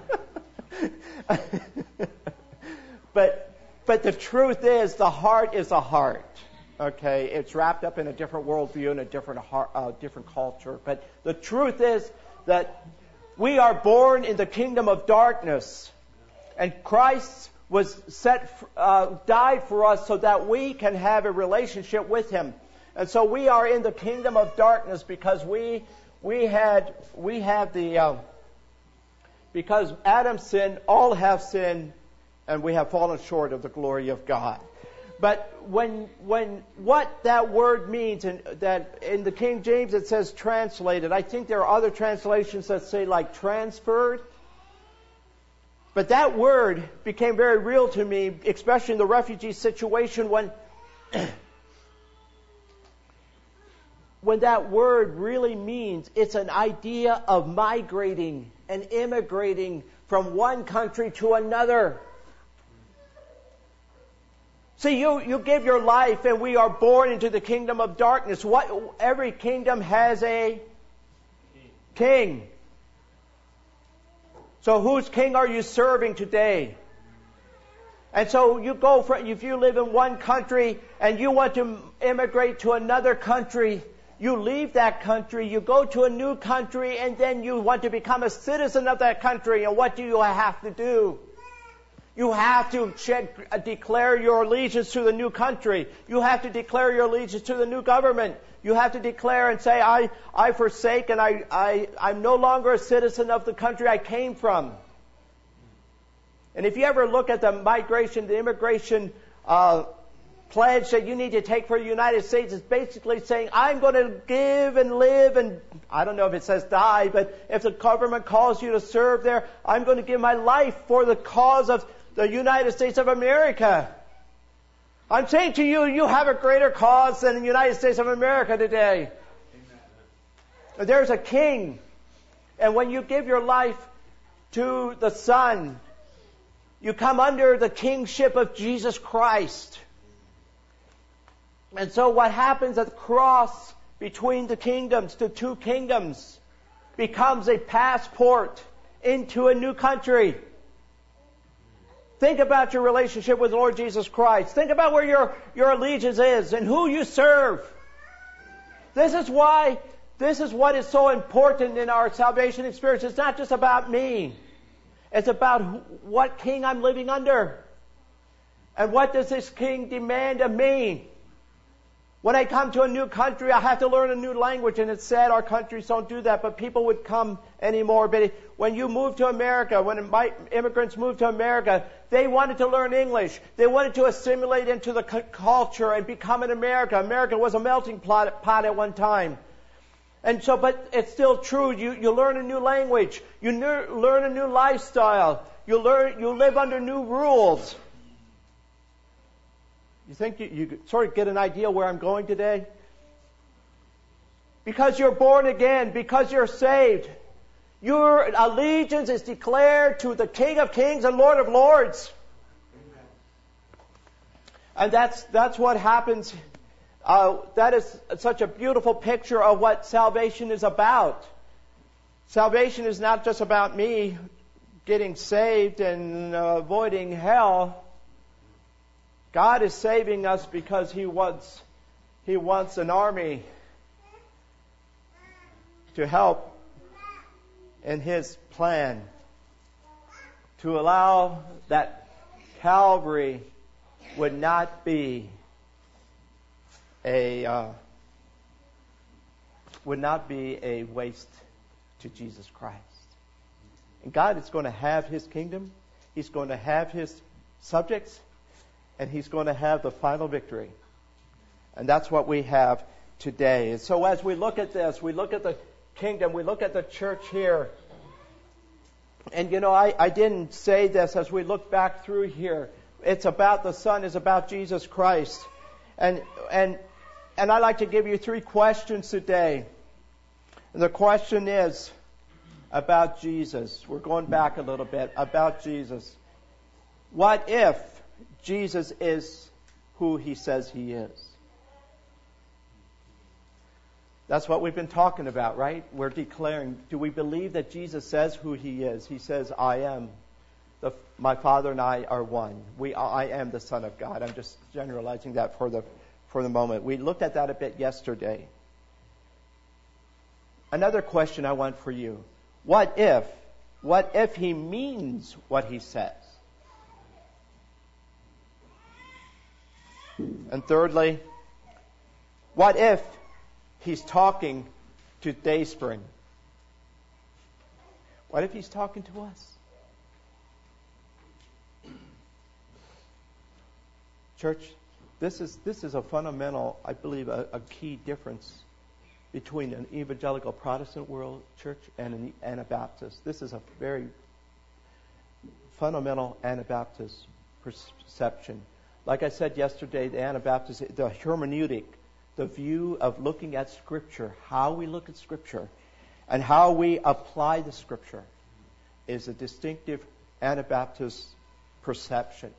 but but the truth is, the heart is a heart. Okay? It's wrapped up in a different worldview and a different heart, uh, different culture. But the truth is that we are born in the kingdom of darkness, and Christ was set, uh, died for us so that we can have a relationship with Him. And so we are in the kingdom of darkness because we we had we have the uh, because Adam sinned, all have sinned, and we have fallen short of the glory of God. But when when what that word means, and that in the King James it says translated. I think there are other translations that say like transferred. But that word became very real to me, especially in the refugee situation, when when that word really means it's an idea of migrating and immigrating from one country to another. See, you, you give your life, and we are born into the kingdom of darkness. What, every kingdom has a king. So whose king are you serving today? And so you go for, if you live in one country and you want to immigrate to another country, you leave that country, you go to a new country, and then you want to become a citizen of that country. And what do you have to do? You have to shed, uh, declare your allegiance to the new country. You have to declare your allegiance to the new government. You have to declare and say, I, I forsake and I, I, I'm no longer a citizen of the country I came from. And if you ever look at the migration, the immigration uh, pledge that you need to take for the United States, it's basically saying, I'm going to give and live and, I don't know if it says die, but if the government calls you to serve there, I'm going to give my life for the cause of the United States of America. I'm saying to you, you have a greater cause than the United States of America today. Amen. There's a king. And when you give your life to the Son, you come under the kingship of Jesus Christ. And so what happens at the cross between the kingdoms, the two kingdoms, becomes a passport into a new country. Think about your relationship with the Lord Jesus Christ. Think about where your, your allegiance is and who you serve. This is why, this is what is so important in our salvation experience. It's not just about me. It's about who, what king I'm living under. And what does this king demand of me? When I come to a new country, I have to learn a new language, and it's sad our countries don't do that, but people would come anymore. But when you move to America, when immigrants moved to America, they wanted to learn English. They wanted to assimilate into the culture and become an America. America was a melting pot at one time. And so, but it's still true. You, you learn a new language. You ner- learn a new lifestyle. You learn, you live under new rules. You think you, you sort of get an idea where I'm going today? Because you're born again, because you're saved, your allegiance is declared to the King of Kings and Lord of Lords. Amen. And that's that's what happens. Uh, that is such a beautiful picture of what salvation is about. Salvation is not just about me getting saved and uh, avoiding hell. God is saving us because He wants, He wants an army to help in His plan, to allow that Calvary would not be a uh, would not be a waste to Jesus Christ. And God is going to have His kingdom. He's going to have His subjects. And He's going to have the final victory. And that's what we have today. And so as we look at this, we look at the kingdom, we look at the church here. And you know, I, I didn't say this as we look back through here. It's about the Son, it's about Jesus Christ. And and and I'd like to give you three questions today. And the question is about Jesus. We're going back a little bit about Jesus. What if Jesus is who He says He is? That's what we've been talking about, right? We're declaring, do we believe that Jesus says who He is? He says, I am. The, my Father and I are one. We, I am the Son of God. I'm just generalizing that for the, for the moment. We looked at that a bit yesterday. Another question I want for you. What if, what if He means what He says? And thirdly, what if He's talking to Dayspring? What if He's talking to us? Church, this is this is a fundamental, I believe, a, a key difference between an evangelical Protestant world church and an Anabaptist. This is a very fundamental Anabaptist perception. Like I said yesterday, the Anabaptist, the hermeneutic, the view of looking at Scripture, how we look at Scripture, and how we apply the Scripture, is a distinctive Anabaptist perception.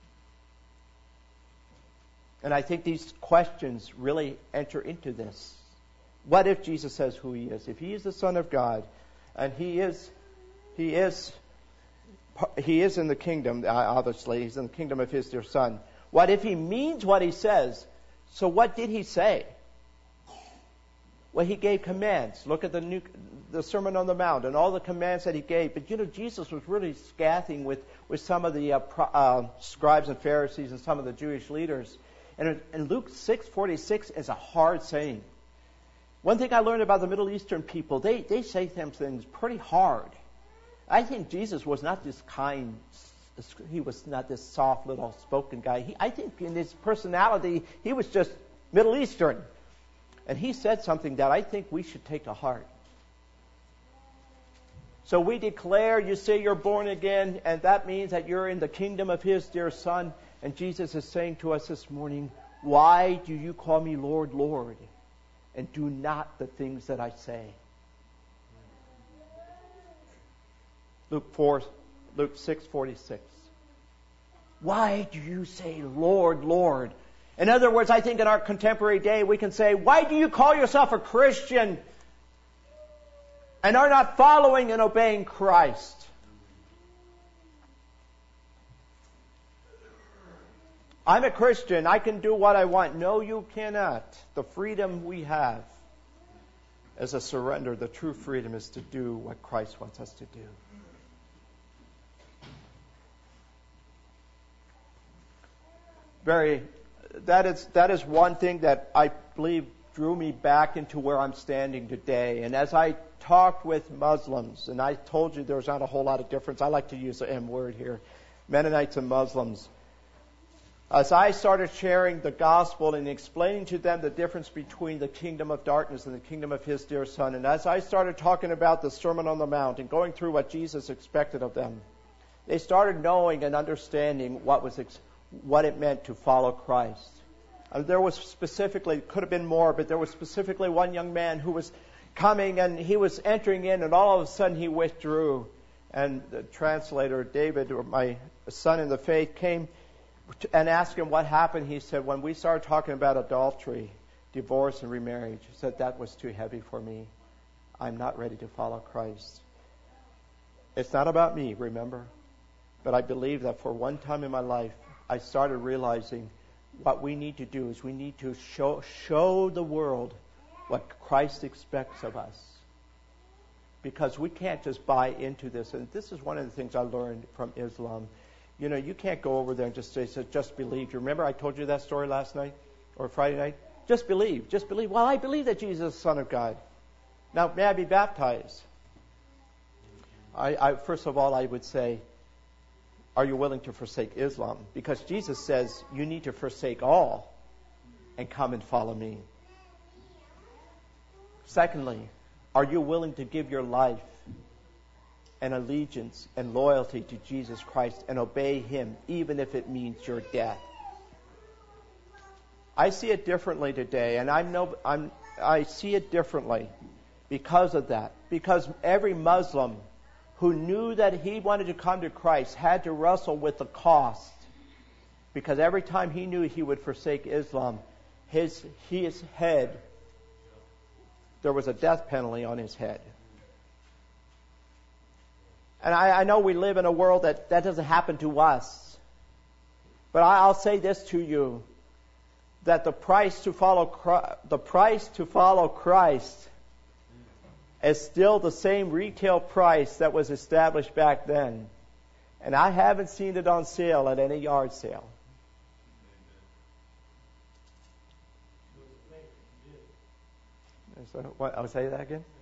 And I think these questions really enter into this. What if Jesus says who He is? If He is the Son of God, and He is, He is, He is in the kingdom, obviously, He's in the kingdom of His dear Son. What if He means what He says? So what did He say? Well, he gave commands. Look at the new, the Sermon on the Mount and all the commands that he gave. But, you know, Jesus was really scathing with, with some of the uh, pro, uh, scribes and Pharisees and some of the Jewish leaders. And in Luke six forty-six is a hard saying. One thing I learned about the Middle Eastern people, they, they say some things pretty hard. I think Jesus was not this kind, he was not this soft little spoken guy. He, I think in his personality, he was just Middle Eastern. And he said something that I think we should take to heart. So we declare, you say you're born again, and that means that you're in the kingdom of his dear Son. And Jesus is saying to us this morning, why do you call me Lord, Lord, and do not the things that I say? Luke four, Luke six forty-six. Why do you say Lord, Lord? In other words, I think in our contemporary day we can say, why do you call yourself a Christian and are not following and obeying Christ? I'm a Christian. I can do what I want. No, you cannot. The freedom we have as a surrender, the true freedom is to do what Christ wants us to do. Very, that is that is one thing that I believe drew me back into where I'm standing today. And as I talked with Muslims, and I told you there's not a whole lot of difference. I like to use the M word here, Mennonites and Muslims. As I started sharing the gospel and explaining to them the difference between the kingdom of darkness and the kingdom of his dear Son, and as I started talking about the Sermon on the Mount and going through what Jesus expected of them, they started knowing and understanding what was ex- what it meant to follow Christ. Uh, there was specifically, could have been more, but there was specifically one young man who was coming and he was entering in, and all of a sudden he withdrew. And the translator, David, or my son in the faith, came and asked him what happened. He said, when we started talking about adultery, divorce, and remarriage, he said, that was too heavy for me. I'm not ready to follow Christ. It's not about me, remember? But I believe that for one time in my life, I started realizing what we need to do is we need to show, show the world what Christ expects of us. Because we can't just buy into this. And this is one of the things I learned from Islam. You know, you can't go over there and just say, so just believe. You remember I told you that story last night or Friday night? Just believe. Just believe. Well, I believe that Jesus is the Son of God. Now, may I be baptized? I, I first of all, I would say, are you willing to forsake Islam? Because Jesus says you need to forsake all and come and follow me. Secondly, are you willing to give your life and allegiance and loyalty to Jesus Christ and obey him, even if it means your death? I see it differently today, and I'm no, I'm, I see it differently because of that. Because every Muslim who knew that he wanted to come to Christ had to wrestle with the cost. Because every time he knew he would forsake Islam, his, his head, there was a death penalty on his head. And I, I know we live in a world that that doesn't happen to us. But I, I'll say this to you, that the price to follow the price to follow Christ is still the same retail price that was established back then. And I haven't seen it on sale at any yard sale. So, what, I'll say that again?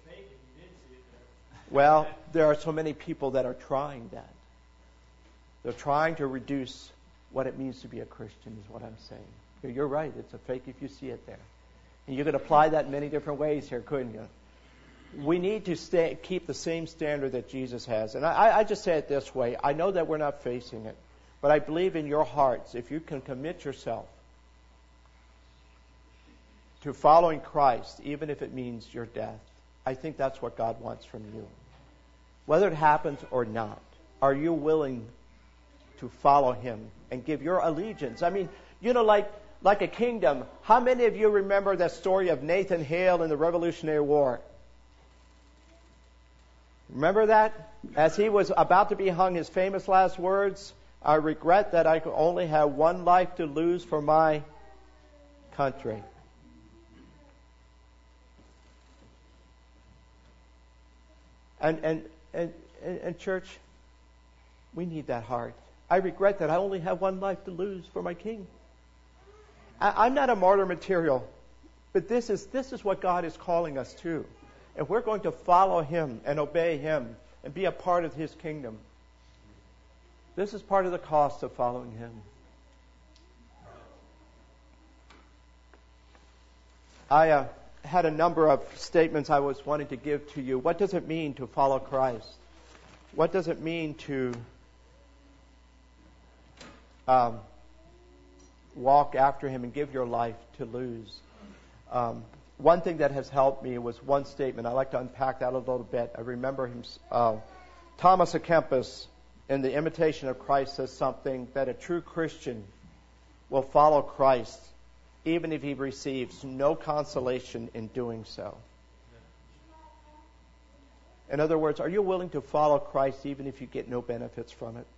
Well, there are so many people that are trying that. They're trying to reduce what it means to be a Christian, is what I'm saying. You're right, it's a fake if you see it there. And you could apply that in many different ways here, couldn't you? We need to stay, keep the same standard that Jesus has. And I, I just say it this way. I know that we're not facing it. But I believe in your hearts, if you can commit yourself to following Christ, even if it means your death, I think that's what God wants from you. Whether it happens or not, are you willing to follow him and give your allegiance? I mean, you know, like like a kingdom. How many of you remember that story of Nathan Hale in the Revolutionary War? Remember that? As he was about to be hung, his famous last words, I regret that I could only have one life to lose for my country. And, and, and, and, and church, we need that heart. I regret that I only have one life to lose for my King. I, I'm not a martyr material, but this is, this is what God is calling us to. If we're going to follow Him and obey Him and be a part of His kingdom, this is part of the cost of following Him. I uh, had a number of statements I was wanting to give to you. What does it mean to follow Christ? What does it mean to um, walk after Him and give your life to lose? Um, one thing that has helped me was one statement. I'd like to unpack that a little bit. I remember him, uh, Thomas à Kempis, in The Imitation of Christ, says something that a true Christian will follow Christ even if he receives no consolation in doing so. In other words, are you willing to follow Christ even if you get no benefits from it?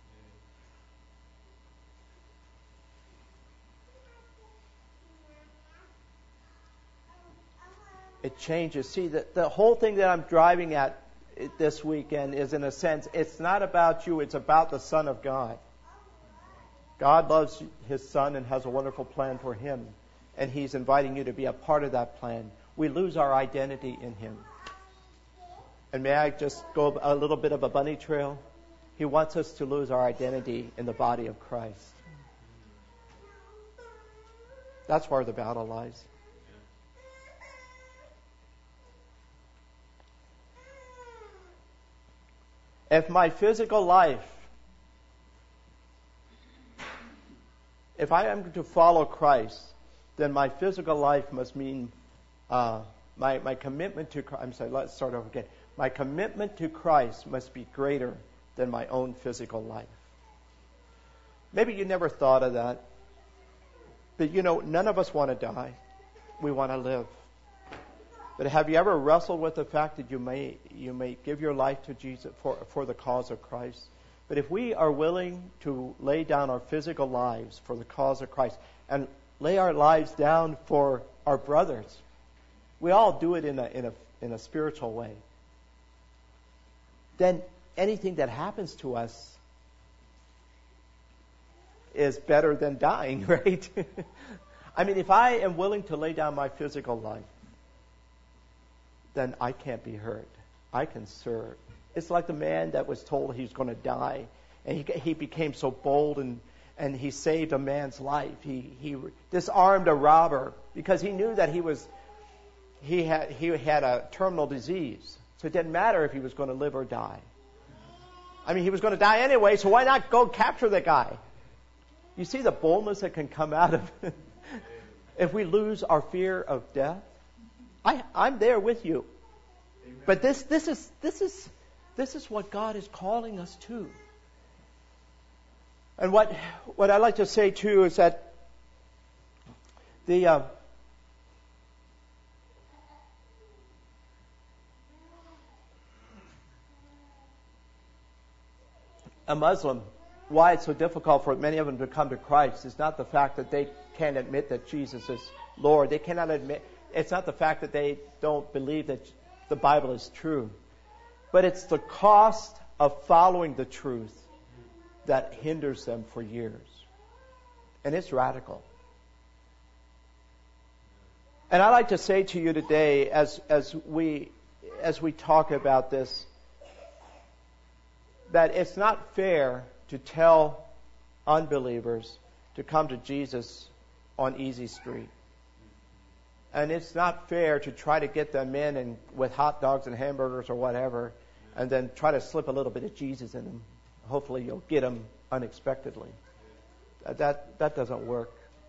It changes. See, the, the whole thing that I'm driving at this weekend is, in a sense, it's not about you, it's about the Son of God. God loves His Son and has a wonderful plan for Him, and He's inviting you to be a part of that plan. We lose our identity in Him. And may I just go a little bit of a bunny trail? He wants us to lose our identity in the body of Christ. That's where the battle lies. If my physical life, if I am to follow Christ, then my physical life must mean uh, my my commitment to Christ. I'm sorry, let's start over again. My commitment to Christ must be greater than my own physical life. Maybe you never thought of that, but you know, none of us want to die. We want to live. But have you ever wrestled with the fact that you may you may give your life to Jesus for for the cause of Christ? But if we are willing to lay down our physical lives for the cause of Christ and lay our lives down for our brothers, we all do it in a in a in a spiritual way. Then anything that happens to us is better than dying, right? I mean, if I am willing to lay down my physical life, then I can't be hurt. I can serve. It's like the man that was told he was going to die, and he he became so bold and and he saved a man's life. He he disarmed a robber because he knew that he was he had he had a terminal disease. So it didn't matter if he was going to live or die. I mean, he was going to die anyway, so why not go capture the guy? You see the boldness that can come out of if we lose our fear of death. I, I'm there with you. Amen. But this, this is this is this is what God is calling us to. And what what I like to say too is that the uh, a Muslim, why it's so difficult for many of them to come to Christ is not the fact that they can't admit that Jesus is Lord. They cannot admit. It's not the fact that they don't believe that the Bible is true, but it's the cost of following the truth that hinders them for years. And it's radical. And I'd like to say to you today, as as we as we talk about this, that it's not fair to tell unbelievers to come to Jesus on easy street. And it's not fair to try to get them in and with hot dogs and hamburgers or whatever, and then try to slip a little bit of Jesus in them. Hopefully you'll get them unexpectedly. That that doesn't work.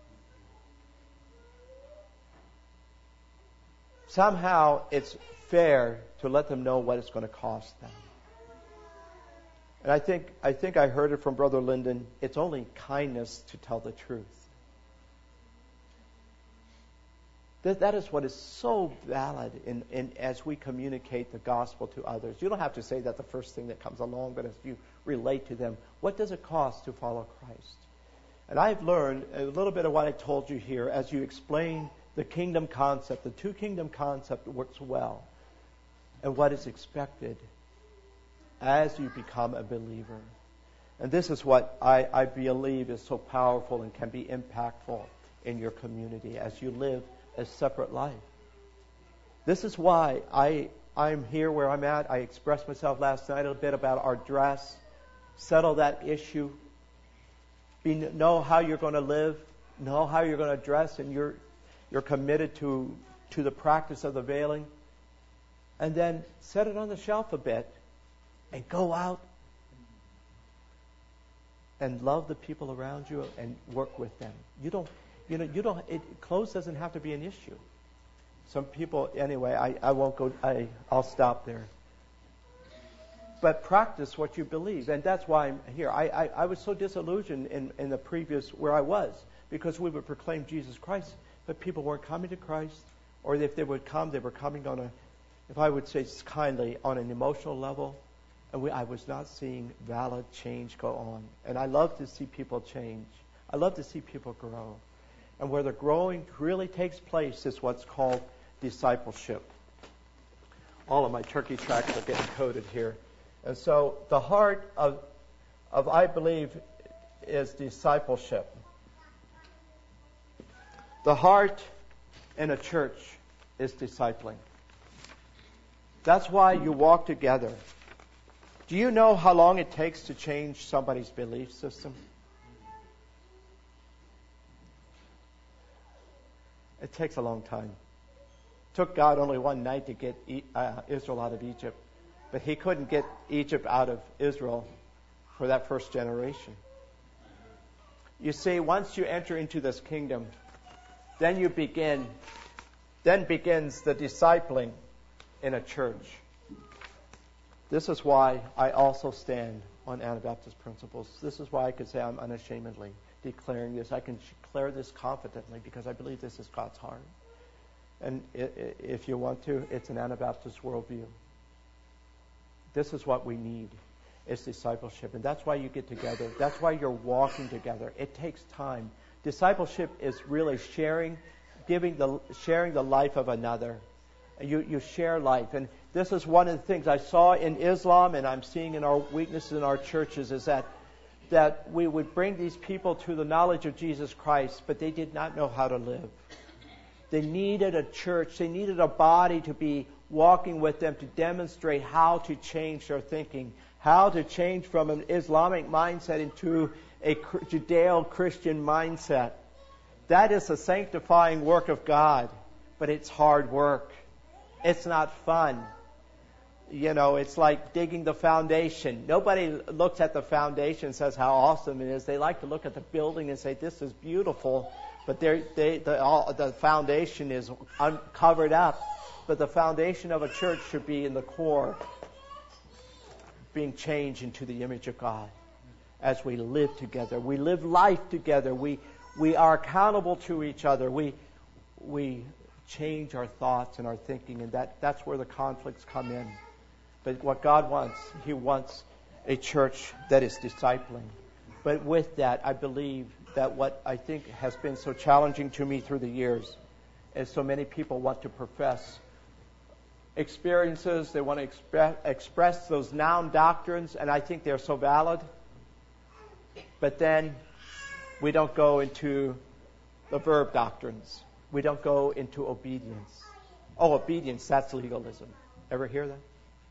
Somehow it's fair to let them know what it's going to cost them. And I think I think I heard it from Brother Lyndon. It's only kindness to tell the truth. That, that is what is so valid in, in as we communicate the gospel to others. You don't have to say that the first thing that comes along, but as you relate to them, what does it cost to follow Christ? And I've learned a little bit of what I told you here as you explain the kingdom concept. The two kingdom concept works well. and what is expected as you become a believer. And this is what I, I believe is so powerful and can be impactful in your community as you live a separate life. This is why I, I'm here where I'm at. I expressed myself last night a bit about our dress. Settle that issue. Be, know how you're going to live. Know how you're going to dress, and you're you're committed to to the practice of the veiling. And then set it on the shelf a bit and go out and love the people around you and work with them. You don't, you know, you don't. It, clothes doesn't have to be an issue. Some people, anyway. I, I won't go. I I'll stop there. But practice what you believe, and that's why I'm here. I I, I was so disillusioned in in the previous where I was, because we would proclaim Jesus Christ, but people weren't coming to Christ, or if they would come, they were coming on a, if I would say kindly, on an emotional level. And we, I was not seeing valid change go on. And I love to see people change. I love to see people grow. And where the growing really takes place is what's called discipleship. All of my turkey tracks are getting coated here. And so the heart of, of I believe, is discipleship. The heart in a church is discipling. That's why you walk together. Do you know how long it takes to change somebody's belief system? It takes a long time. It took God only one night to get uh, Israel out of Egypt. But he couldn't get Egypt out of Israel for that first generation. You see, once you enter into this kingdom, then you begin, then begins the discipling in a church. This is why I also stand on Anabaptist principles. This is why I could say I'm unashamedly declaring this. I can declare this confidently because I believe this is God's heart. And if you want to, it's an Anabaptist worldview. This is what we need. It's discipleship. And that's why you get together. That's why you're walking together. It takes time. Discipleship is really sharing, giving the sharing the life of another. You you share life. And this is one of the things I saw in Islam and I'm seeing in our weaknesses in our churches is that that we would bring these people to the knowledge of Jesus Christ, but they did not know how to live. They needed a church. They needed a body to be walking with them to demonstrate how to change their thinking, how to change from an Islamic mindset into a Judeo-Christian mindset. That is the sanctifying work of God, but it's hard work. It's not fun. You know, it's like digging the foundation. Nobody looks at the foundation and says how awesome it is. They like to look at the building and say, this is beautiful. But they, the, all, the foundation is un- covered up. But the foundation of a church should be in the core, being changed into the image of God as we live together. We live life together. We we are accountable to each other. We we change our thoughts and our thinking, and that, that's where the conflicts come in. But what God wants, He wants a church that is discipling. But with that, I believe that what I think has been so challenging to me through the years is so many people want to profess experiences, they want to expre- express those noun doctrines, and I think they're so valid. But then we don't go into the verb doctrines. We don't go into obedience. Oh, obedience, that's legalism. Ever hear that?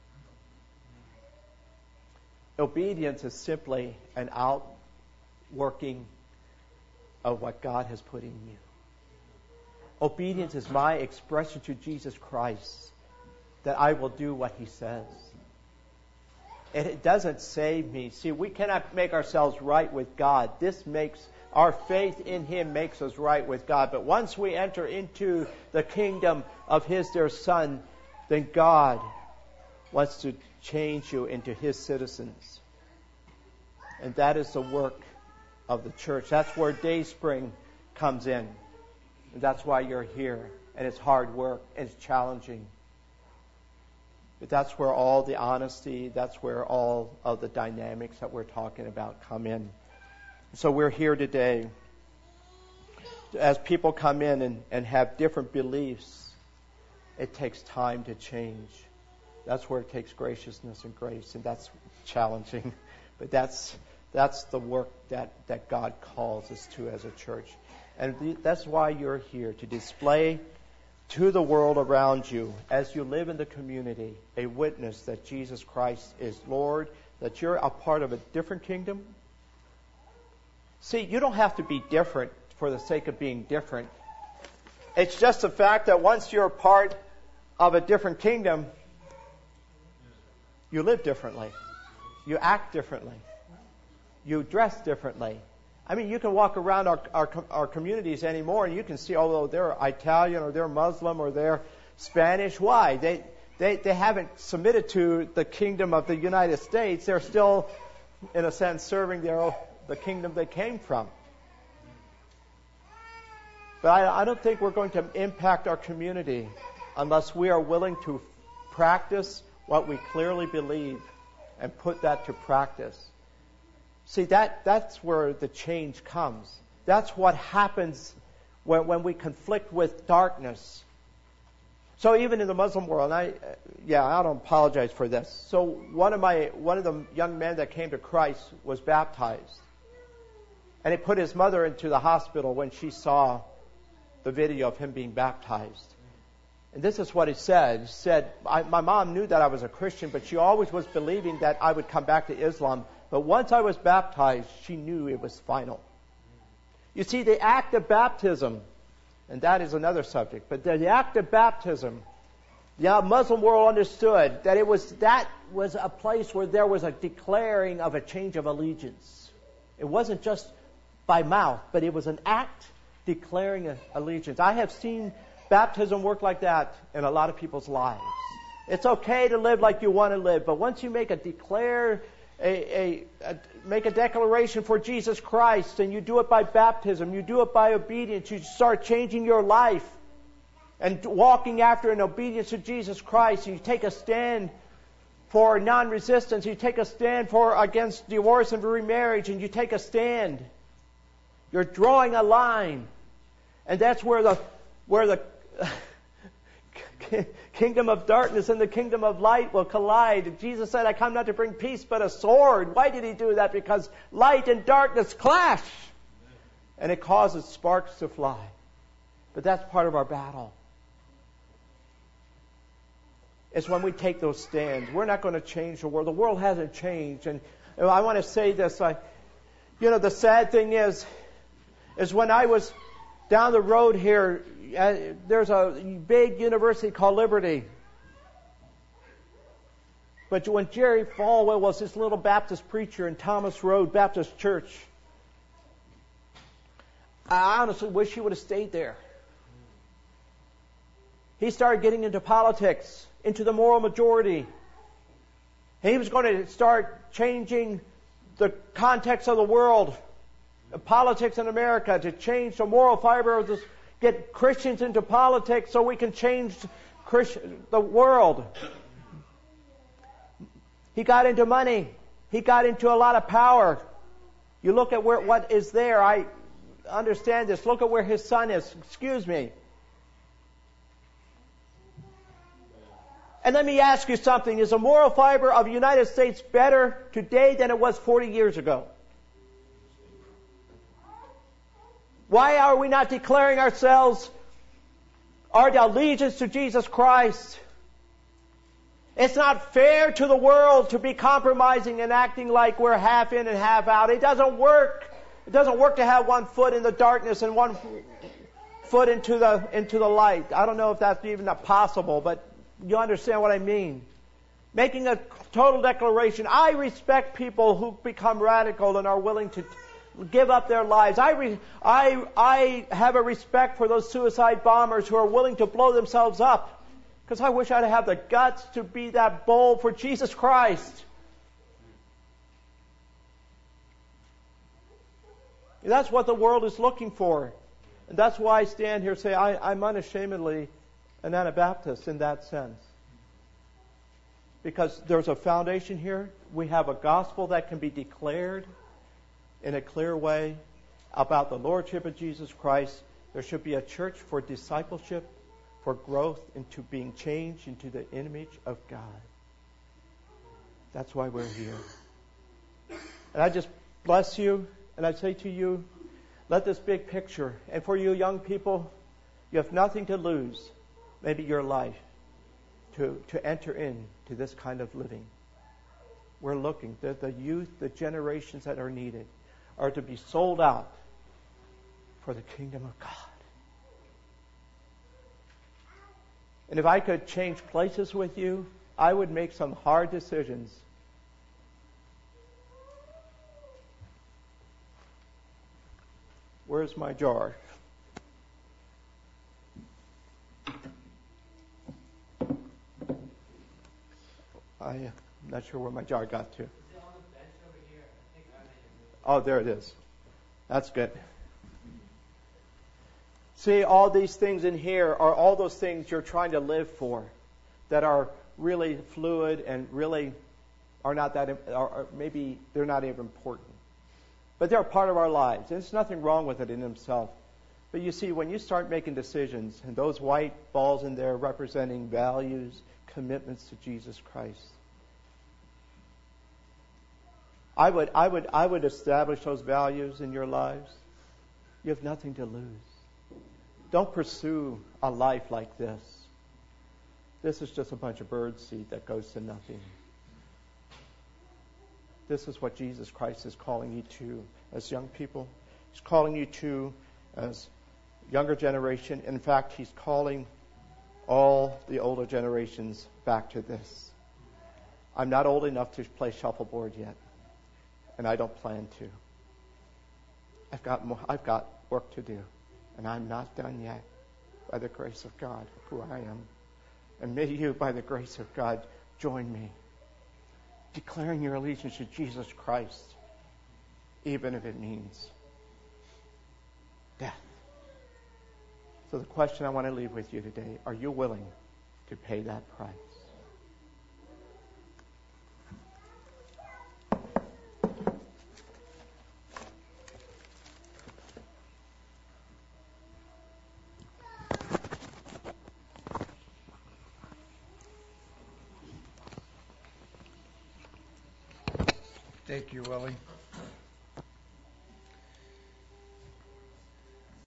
Obedience is simply an outworking of what God has put in you. Obedience is my expression to Jesus Christ that I will do what He says. It doesn't save me. See, we cannot make ourselves right with God. This makes our faith in Him makes us right with God. But once we enter into the kingdom of His dear Son, then God wants to change you into His citizens. And that is the work of the church. That's where Dayspring comes in. And that's why you're here. And it's hard work. And it's challenging. But that's where all the honesty, that's where all of the dynamics that we're talking about come in. So we're here today. As people come in and, and have different beliefs, it takes time to change. That's where it takes graciousness and grace, and that's challenging. But that's that's the work that, that God calls us to as a church. And th- that's why you're here, to display to the world around you, as you live in the community, a witness that Jesus Christ is Lord, that you're a part of a different kingdom. See, you don't have to be different for the sake of being different. It's just the fact that once you're a part of a different kingdom, you live differently. You act differently. You dress differently. I mean, you can walk around our, our our communities anymore, and you can see, although they're Italian or they're Muslim or they're Spanish, why? They they they haven't submitted to the kingdom of the United States. They're still, in a sense, serving their the kingdom they came from. But I, I don't think we're going to impact our community unless we are willing to practice what we clearly believe and put that to practice. See, that that's where the change comes. That's what happens when, when we conflict with darkness. So even in the Muslim world, and I, yeah, I don't apologize for this. So one of my one of the young men that came to Christ was baptized, and he put his mother into the hospital when she saw the video of him being baptized. And this is what he said. He said, I, my mom knew that I was a Christian, but she always was believing that I would come back to Islam. But once I was baptized, she knew it was final. You see, the act of baptism, and that is another subject, but the, the act of baptism, the Muslim world understood that it was that was a place where there was a declaring of a change of allegiance. It wasn't just by mouth, but it was an act declaring a, allegiance. I have seen baptism work like that in a lot of people's lives. It's okay to live like you want to live, but once you make a declare, a, a, a make a declaration for Jesus Christ, and you do it by baptism, you do it by obedience, you start changing your life and walking after in obedience to Jesus Christ. You take a stand for non-resistance. You take a stand for against divorce and remarriage, and you take a stand. You're drawing a line, and that's where the where the kingdom of darkness and the kingdom of light will collide. Jesus said, I come not to bring peace but a sword. Why did he do that? Because light and darkness clash. And it causes sparks to fly. But that's part of our battle. It's when we take those stands. We're not going to change the world. The world hasn't changed. And I want to say this. I, you know, the sad thing is, is when I was down the road here, uh, there's a big university called Liberty. But when Jerry Falwell was this little Baptist preacher in Thomas Road Baptist Church, I honestly wish he would have stayed there. He started getting into politics, into the moral majority. And he was going to start changing the context of the world, politics in America, to change the moral fiber of this, get Christians into politics so we can change the world. He got into money. He got into a lot of power. You look at where what is there. I understand this. Look at where his son is. Excuse me. And let me ask you something. Is the moral fiber of the United States better today than it was forty years ago? Why are we not declaring ourselves our allegiance to Jesus Christ? It's not fair to the world to be compromising and acting like we're half in and half out. It doesn't work. It doesn't work to have one foot in the darkness and one foot into the into the light. I don't know if that's even possible, but you understand what I mean. Making a total declaration. I respect people who become radical and are willing to give up their lives. I, re, I, I have a respect for those suicide bombers who are willing to blow themselves up, because I wish I'd have the guts to be that bold for Jesus Christ. That's what the world is looking for. And that's why I stand here and say I, I'm unashamedly an Anabaptist in that sense. Because there's a foundation here. We have a gospel that can be declared in a clear way about the Lordship of Jesus Christ. There should be a church for discipleship, for growth into being changed into the image of God. That's why we're here. And I just bless you, and I say to you, let this big picture, and for you young people, you have nothing to lose, maybe your life, to, to enter into this kind of living. We're looking, the, the youth, the generations that are needed, are to be sold out for the kingdom of God. And if I could change places with you, I would make some hard decisions. Where's my jar? I'm not sure where my jar got to. Is it on the bench over here? I think I may have moved. Oh, there it is. That's good. See, all these things in here are all those things you're trying to live for that are really fluid and really are not that, or maybe they're not even important. But they're part of our lives. And there's nothing wrong with it in themselves. But you see, when you start making decisions, and those white balls in there representing values, commitments to Jesus Christ, I would, I would, I would establish those values in your lives. You have nothing to lose. Don't pursue a life like this. This is just a bunch of birdseed that goes to nothing. This is what Jesus Christ is calling you to as young people. He's calling you to as younger generation. In fact, He's calling all the older generations back to this. I'm not old enough to play shuffleboard yet, and I don't plan to. I've got more, I've got work to do, and I'm not done yet. By the grace of God, who I am, and may you, by the grace of God, join me, declaring your allegiance to Jesus Christ, even if it means death. So the question I want to leave with you today, are you willing to pay that price? Thank you, Willie.